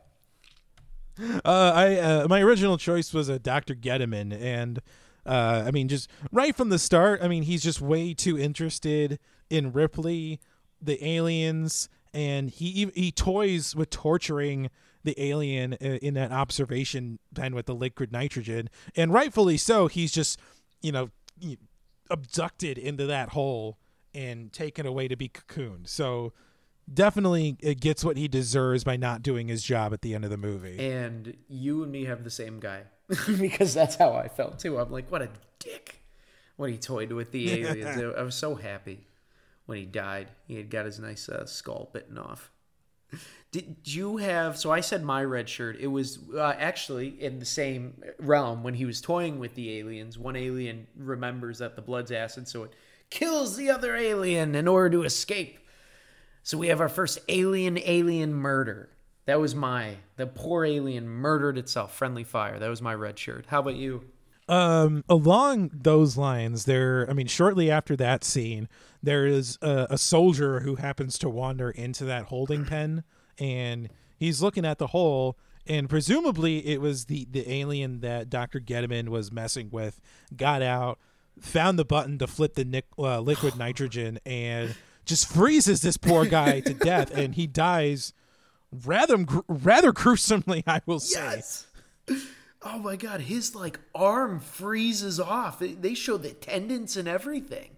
Uh, I uh, my original choice was a Doctor Gettleman, and uh, I mean, just right from the start, I mean, he's just way too interested in Ripley, the aliens, and he he toys with torturing the alien in that observation pen with the liquid nitrogen, and rightfully so. He's just, you know, abducted into that hole and taken away to be cocooned. So definitely it gets what he deserves by not doing his job at the end of the movie. And you and me have the same guy because that's how I felt too. I'm like, what a dick when he toyed with the aliens. I was so happy when he died. He had got his nice uh, skull bitten off. Did you have, so I said my red shirt, it was uh, actually in the same realm when he was toying with the aliens. One alien remembers that the blood's acid, so it kills the other alien in order to escape. So we have our first alien-alien murder. That was my, the poor alien murdered itself, friendly fire. That was my red shirt. How about you? Um, along those lines, there, I mean, shortly after that scene, there is a, a soldier who happens to wander into that holding pen, and he's looking at the hole, and presumably it was the, the alien that Doctor Gettleman was messing with, got out, found the button to flip the nic- uh, liquid nitrogen, and just freezes this poor guy to death, and he dies rather rather gruesomely, I will say. Yes. Oh my God, his like arm freezes off. They show the tendons and everything.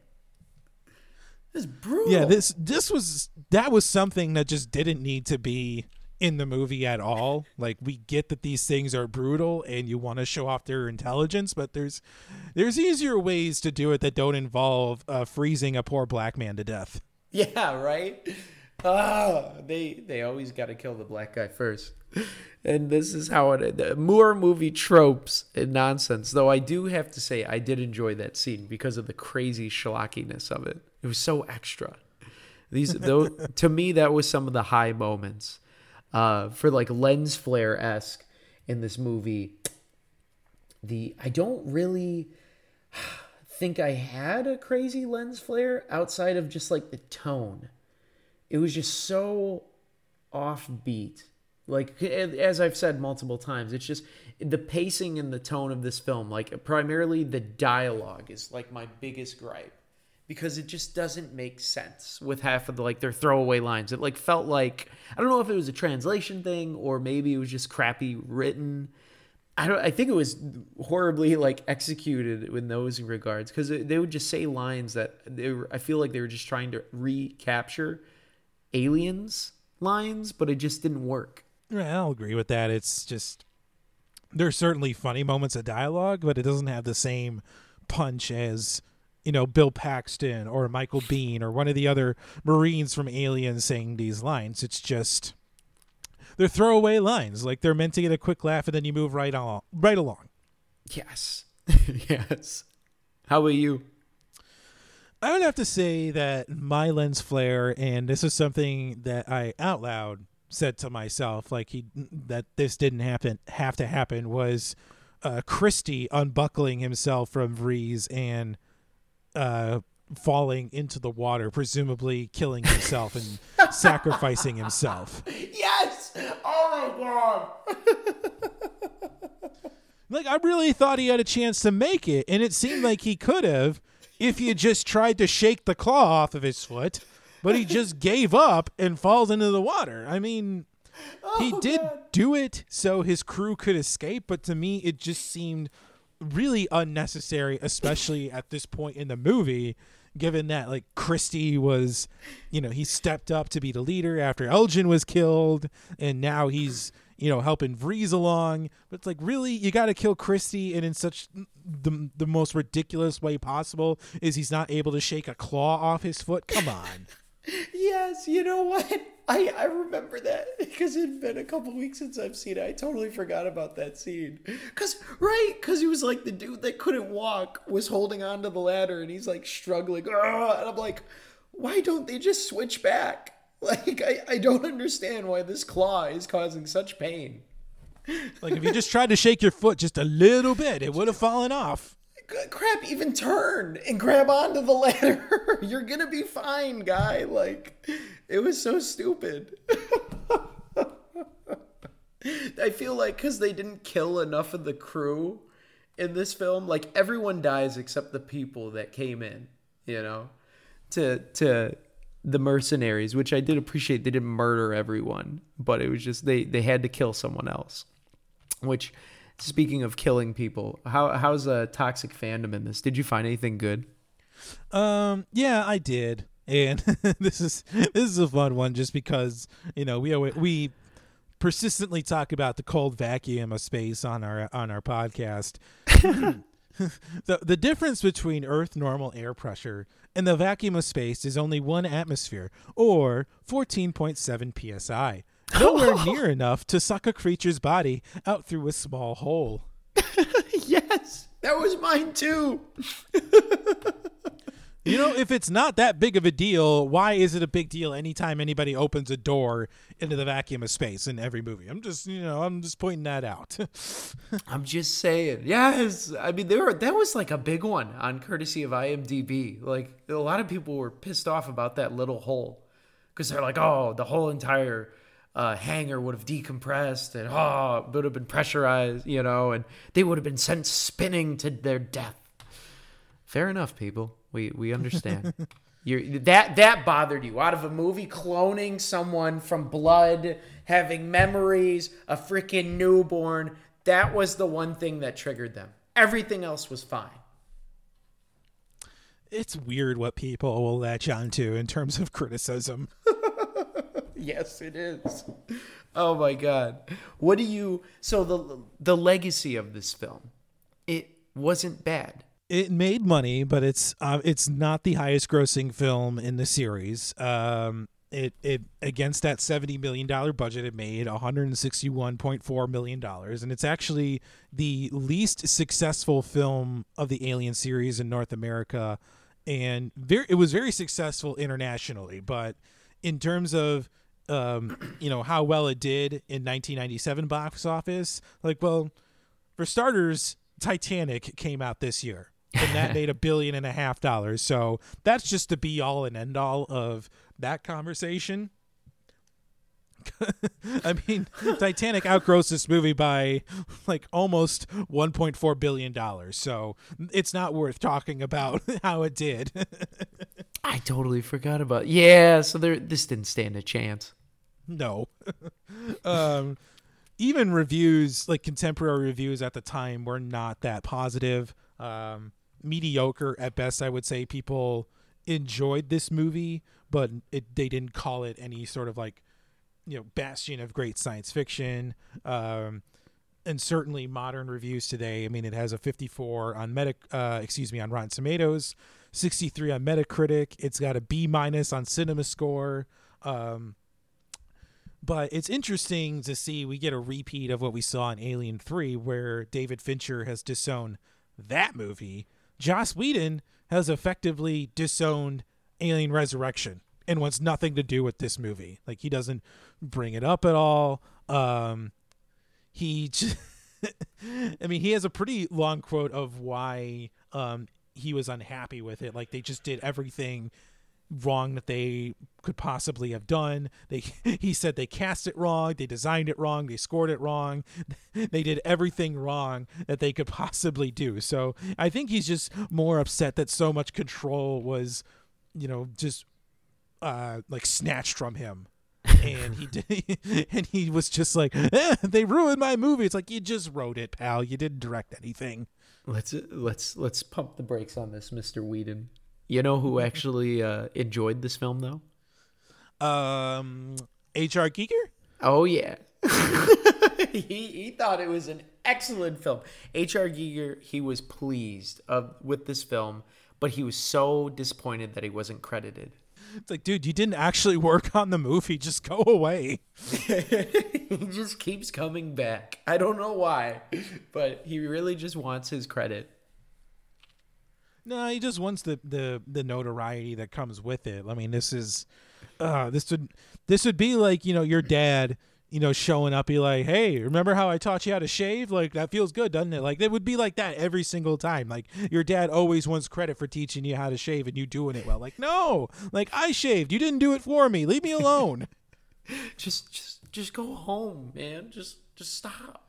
It's brutal. Yeah, this this was that was something that just didn't need to be in the movie at all. Like, we get that these things are brutal and you want to show off their intelligence, but there's there's easier ways to do it that don't involve uh, freezing a poor black man to death. Yeah, right? Ah, they they always got to kill the black guy first. And this is how it the Moore movie tropes and nonsense. Though I do have to say I did enjoy that scene because of the crazy schlockiness of it. It was so extra. These though to me that was some of the high moments. Uh, for like lens flare-esque in this movie. The I don't really think I had a crazy lens flare outside of just like the tone. It was just so offbeat. Like, as I've said multiple times, it's just the pacing and the tone of this film. Like, primarily the dialogue is like my biggest gripe, because it just doesn't make sense with half of the, like, their throwaway lines. It like felt like, I don't know if it was a translation thing or maybe it was just crappy written. I don't. I think it was horribly like executed in those regards, because they would just say lines that they were, I feel like they were just trying to recapture aliens lines, but it just didn't work. Yeah, I'll agree with that. It's just, there's certainly funny moments of dialogue, but it doesn't have the same punch as, you know, Bill Paxton or Michael Biehn or one of the other Marines from Aliens saying these lines. It's just, they're throwaway lines. Like, they're meant to get a quick laugh and then you move right on, right along. Yes. Yes. How about you? I would have to say that my lens flare, and this is something that I out loud said to myself, like he that this didn't happen have to happen, was uh, Christie unbuckling himself from Vrees and uh, falling into the water, presumably killing himself and sacrificing himself. Yes! Oh my God! Like, I really thought he had a chance to make it, and it seemed like he could have if he had just tried to shake the claw off of his foot, but he just gave up and falls into the water. I mean, oh, he did God. do it so his crew could escape, but to me, it just seemed really unnecessary, especially at this point in the movie, given that, like, Christie was, you know, he stepped up to be the leader after Elgin was killed, and now he's, you know, helping Vrees along. But it's like, really, you got to kill Christie, and in such the the most ridiculous way possible is he's not able to shake a claw off his foot? Come on. Yes, you know what? I, I remember that because it'd been a couple weeks since I've seen it. I totally forgot about that scene. Cause right, cause he was like the dude that couldn't walk was holding onto the ladder and he's like struggling. And I'm like, why don't they just switch back? Like, I, I don't understand why this claw is causing such pain. Like, if you just tried to shake your foot just a little bit, it would have fallen off. Crap, even turn and grab onto the ladder. You're gonna be fine, guy. Like, it was so stupid. I feel like because they didn't kill enough of the crew in this film, like, everyone dies except the people that came in, you know, to to the mercenaries, which I did appreciate. They didn't murder everyone, but it was just they they had to kill someone else. Which, speaking of killing people, how how's a toxic fandom in this? Did you find anything good? Um, yeah, I did, and this is this is a fun one just because, you know, we always, we persistently talk about the cold vacuum of space on our on our podcast. the The difference between Earth normal air pressure and the vacuum of space is only one atmosphere, or fourteen point seven P S I. Nowhere near enough to suck a creature's body out through a small hole. Yes, that was mine too. You know, if it's not that big of a deal, why is it a big deal anytime anybody opens a door into the vacuum of space in every movie? I'm just, you know, I'm just pointing that out. I'm just saying. Yes, I mean, there were, that was like a big one on courtesy of IMDb. Like, a lot of people were pissed off about that little hole because they're like, oh, the whole entire uh, hangar would have decompressed and oh, it would have been pressurized, you know, and they would have been sent spinning to their death. Fair enough, people. We we understand. You're, that that bothered you out of a movie, cloning someone from blood, having memories, a freaking newborn. That was the one thing that triggered them. Everything else was fine. It's weird what people will latch onto in terms of criticism. Yes, it is. Oh my God. What do you? So the the legacy of this film, it wasn't bad. It made money, but it's uh, it's not the highest grossing film in the series. Um, it it against that seventy million dollars budget, it made one hundred sixty-one point four million dollars, and it's actually the least successful film of the Alien series in North America, and very, it was very successful internationally. But in terms of um, you know, how well it did in nineteen ninety-seven box office, like, well, for starters, Titanic came out this year. And that made a billion and a half dollars. So that's just the be all and end all of that conversation. I mean, Titanic outgrossed this movie by like almost one point four billion dollars. So it's not worth talking about how it did. I totally forgot about it. Yeah, so there, this didn't stand a chance. No. um, even reviews, like contemporary reviews at the time, were not that positive. Um, mediocre at best, I would say. People enjoyed this movie, but it, they didn't call it any sort of like, you know, bastion of great science fiction. Um, and certainly modern reviews today, I mean, it has a fifty-four on Meta, uh, excuse me, on Rotten Tomatoes, sixty-three on Metacritic. It's got a B minus on CinemaScore. Um, but it's interesting to see we get a repeat of what we saw in Alien three, where David Fincher has disowned that movie. Joss Whedon has effectively disowned Alien Resurrection and wants nothing to do with this movie. Like, he doesn't bring it up at all. Um, he, just I mean, he has a pretty long quote of why um, he was unhappy with it. Like, they just did everything wrong that they could possibly have done. They he said they cast it wrong, they designed it wrong, they scored it wrong, they did everything wrong that they could possibly do. So I think he's just more upset that so much control was, you know, just uh like snatched from him. And he did, and he was just like, eh, they ruined my movie. It's like, you just wrote it, pal. You didn't direct anything. Let's let's let's pump the brakes on this, Mister Whedon. You know who actually uh, enjoyed this film, though? Um, H R. Giger? Oh, yeah. he, he thought it was an excellent film. H R. Giger, he was pleased uh, with this film, but he was so disappointed that he wasn't credited. It's like, dude, you didn't actually work on the movie. Just go away. He just keeps coming back. I don't know why, but he really just wants his credit. No, he just wants the, the, the notoriety that comes with it. I mean, this is, uh, this would, this would be like, you know, your dad, you know, showing up, be like, hey, remember how I taught you how to shave? Like, that feels good, doesn't it? Like, it would be like that every single time. Like, your dad always wants credit for teaching you how to shave and you doing it well. Like, no, like, I shaved. You didn't do it for me. Leave me alone. just, just, just go home, man. Just, just stop.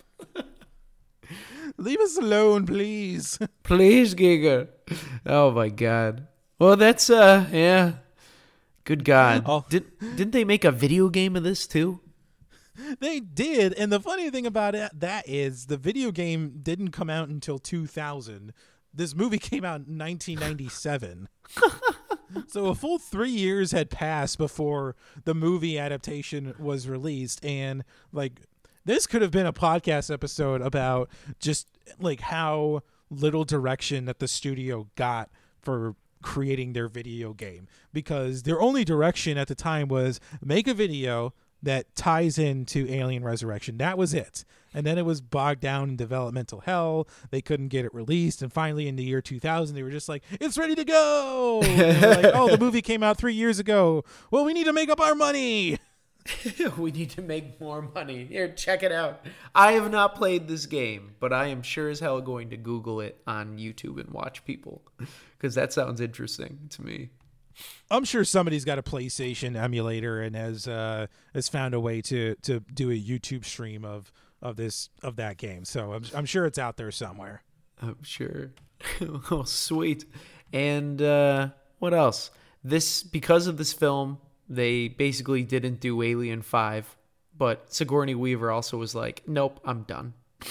Leave us alone, please. Please, Giga. Oh my God. Well, that's uh, yeah. Good God. Oh. Did didn't they make a video game of this too? They did, and the funny thing about it that is the video game didn't come out until two thousand. This movie came out in nineteen ninety-seven. So a full three years had passed before the movie adaptation was released, and like. This could have been a podcast episode about just like how little direction that the studio got for creating their video game, because their only direction at the time was make a video that ties into Alien Resurrection. That was it. And then it was bogged down in developmental hell. They couldn't get it released. And finally in the year two thousand, they were just like, it's ready to go. And they were like, oh, the movie came out three years ago. Well, we need to make up our money. We need to make more money. Here, check it out. I have not played this game, but I am sure as hell going to Google it on YouTube and watch people, because that sounds interesting to me. I'm sure somebody's got a PlayStation emulator and has uh, has found a way to to do a YouTube stream of of this of that game. So I'm I'm sure it's out there somewhere. I'm sure. Oh, sweet. And uh, what else? This because of this film. They basically didn't do Alien five, but Sigourney Weaver also was like, nope, I'm done.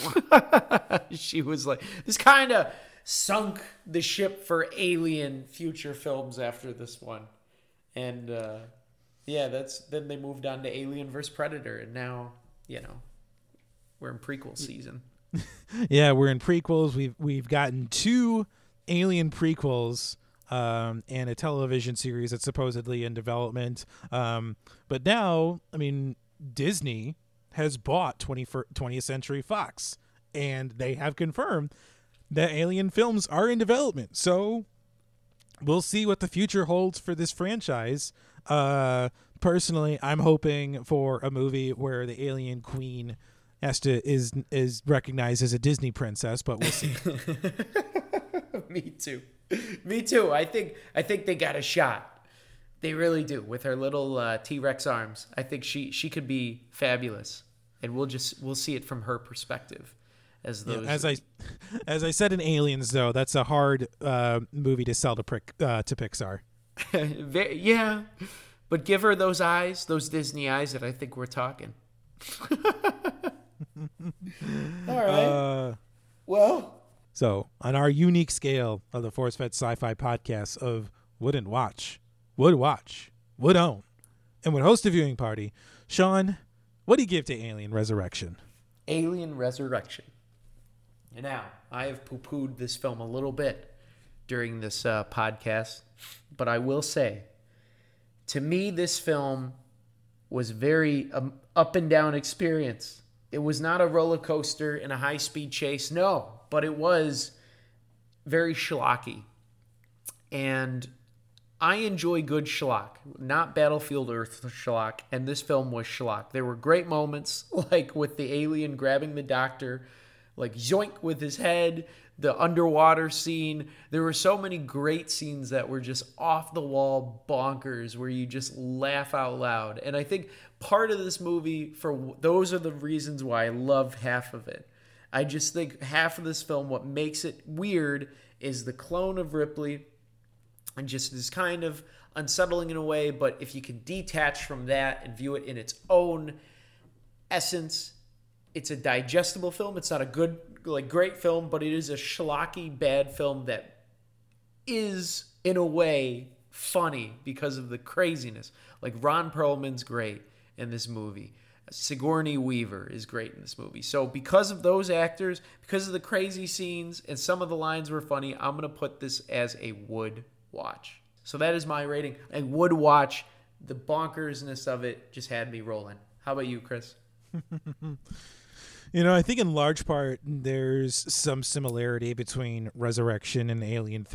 She was like, this kind of sunk the ship for Alien future films after this one. And uh, yeah, that's then they moved on to Alien versus Predator, and now, you know, we're in prequel season. Yeah, we're in prequels. We've we've gotten two Alien prequels. Um, and a television series that's supposedly in development. Um, but now, I mean, Disney has bought twentieth Century Fox, and they have confirmed that Alien films are in development. So we'll see what the future holds for this franchise. Uh, personally, I'm hoping for a movie where the Alien Queen has to is is recognized as a Disney princess, but we'll see. Me too. Me too. I think I think they got a shot. They really do, with her little uh, T-Rex arms. I think she she could be fabulous, and we'll just we'll see it from her perspective. As those, yeah, as I as I said in Aliens, though, that's a hard uh, movie to sell to prick, uh, to Pixar. Yeah, but give her those eyes, those Disney eyes, that I think we're talking. All right. Uh, well. So, on our unique scale of the Force Fed Sci-Fi podcast of wouldn't watch, would watch, would own, and would host a viewing party, Sean, what do you give to Alien Resurrection? Alien Resurrection. Now, I have poo-pooed this film a little bit during this uh, podcast, but I will say, to me, this film was very um, up and down experience. It was not a roller coaster and a high-speed chase, no. But it was very schlocky. And I enjoy good schlock, not Battlefield Earth schlock, and this film was schlock. There were great moments, like with the alien grabbing the doctor, like zoink with his head, the underwater scene. There were so many great scenes that were just off-the-wall bonkers, where you just laugh out loud. And I think part of this movie, for those are the reasons why I love half of it. I just think half of this film, what makes it weird is the clone of Ripley, and just is kind of unsettling in a way, but if you can detach from that and view it in its own essence, it's a digestible film. It's not a good, like great film, but it is a schlocky, bad film that is, in a way, funny because of the craziness. Like, Ron Perlman's great in this movie. Sigourney Weaver is great in this movie. So because of those actors, because of the crazy scenes, and some of the lines were funny, I'm going to put this as a would watch. So that is my rating. I would watch. The bonkersness of it just had me rolling. How about you, Chris? You know, I think in large part there's some similarity between Resurrection and Alien three.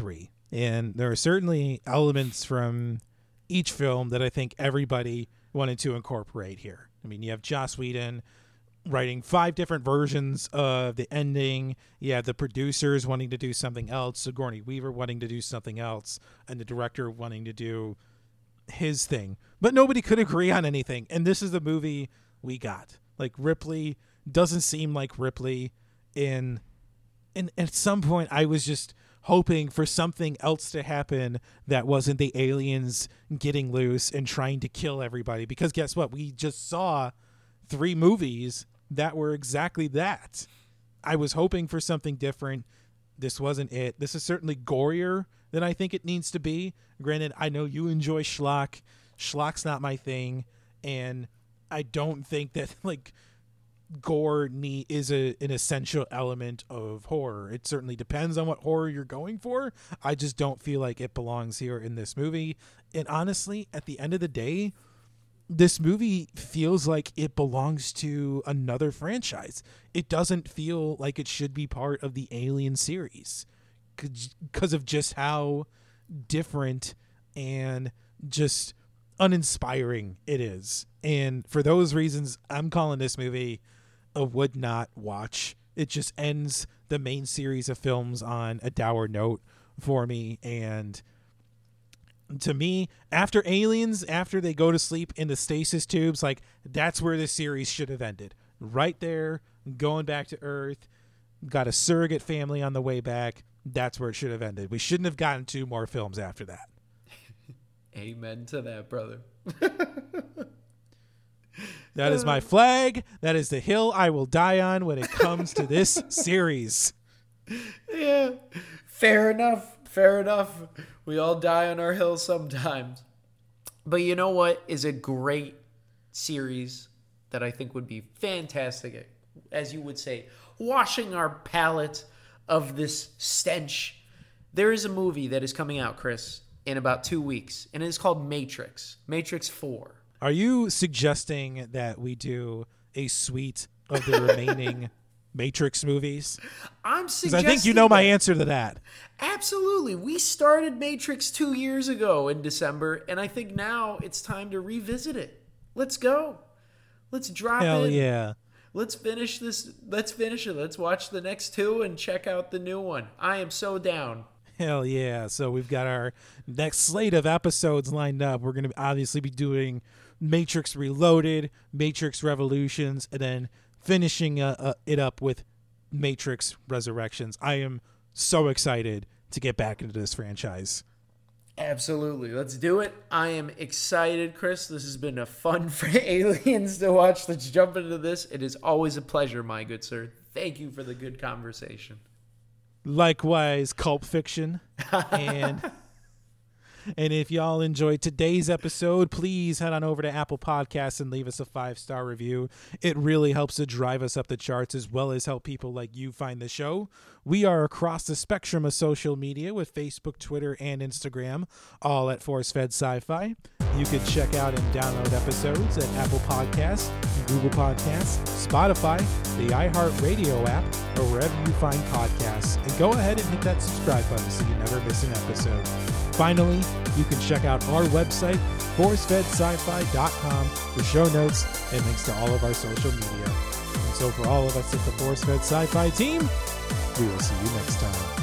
And there are certainly elements from each film that I think everybody wanted to incorporate here. I mean, you have Joss Whedon writing five different versions of the ending. You have the producers wanting to do something else, Sigourney Weaver wanting to do something else, and the director wanting to do his thing. But nobody could agree on anything. And this is the movie we got. Like, Ripley doesn't seem like Ripley. In, and at some point, I was just hoping for something else to happen that wasn't the aliens getting loose and trying to kill everybody. Because guess what? We just saw three movies that were exactly that. I was hoping for something different. This wasn't it. This is certainly gorier than I think it needs to be. Granted, I know you enjoy schlock. Schlock's not my thing. And I don't think that, like, gore need is a, an essential element of horror. It certainly depends on what horror you're going for. I just don't feel like it belongs here in this movie. And honestly, at the end of the day, this movie feels like it belongs to another franchise. It doesn't feel like it should be part of the Alien series because of just how different and just uninspiring it is. And for those reasons, I'm calling this movie a would not watch. It just ends the main series of films on a dour note for me. And to me, after Aliens, after they go to sleep in the stasis tubes, like, that's where the series should have ended. Right there, going back to Earth, got a surrogate family on the way back. That's where it should have ended. We shouldn't have gotten two more films after that. Amen to that, brother. That is my flag. That is the hill I will die on when it comes to this series. Yeah, fair enough. Fair enough. We all die on our hill sometimes. But you know what is a great series that I think would be fantastic at, as you would say, washing our palate of this stench? There is a movie that is coming out, Chris, in about two weeks, and it is called Matrix. Matrix four. Are you suggesting that we do a suite of the remaining Matrix movies? I'm suggesting. I think you know my answer to that. Absolutely. We started Matrix two years ago in December, and I think now it's time to revisit it. Let's go. Let's drop Hell in. Hell yeah. Let's finish this. Let's finish it. Let's watch the next two and check out the new one. I am so down. Hell yeah. So we've got our next slate of episodes lined up. We're going to obviously be doing Matrix Reloaded, Matrix Revolutions, and then finishing uh, uh, it up with Matrix Resurrections. I am so excited to get back into this franchise. Absolutely. Let's do it. I am excited, Chris. This has been a fun for Aliens to watch. Let's jump into this. It is always a pleasure, my good sir. Thank you for the good conversation. Likewise, Cult Fiction. And and if y'all enjoyed today's episode, please head on over to Apple Podcasts and leave us a five-star review. It really helps to drive us up the charts as well as help people like you find the show. We are across the spectrum of social media with Facebook, Twitter, and Instagram, all at ForceFed Sci-Fi. You can check out and download episodes at Apple Podcasts, Google Podcasts, Spotify, the iHeartRadio app, or wherever you find podcasts. And go ahead and hit that subscribe button so you never miss an episode. Finally, you can check out our website, force fed sci fi dot com, for show notes and links to all of our social media. And so for all of us at the ForceFed Sci-Fi team, we will see you next time.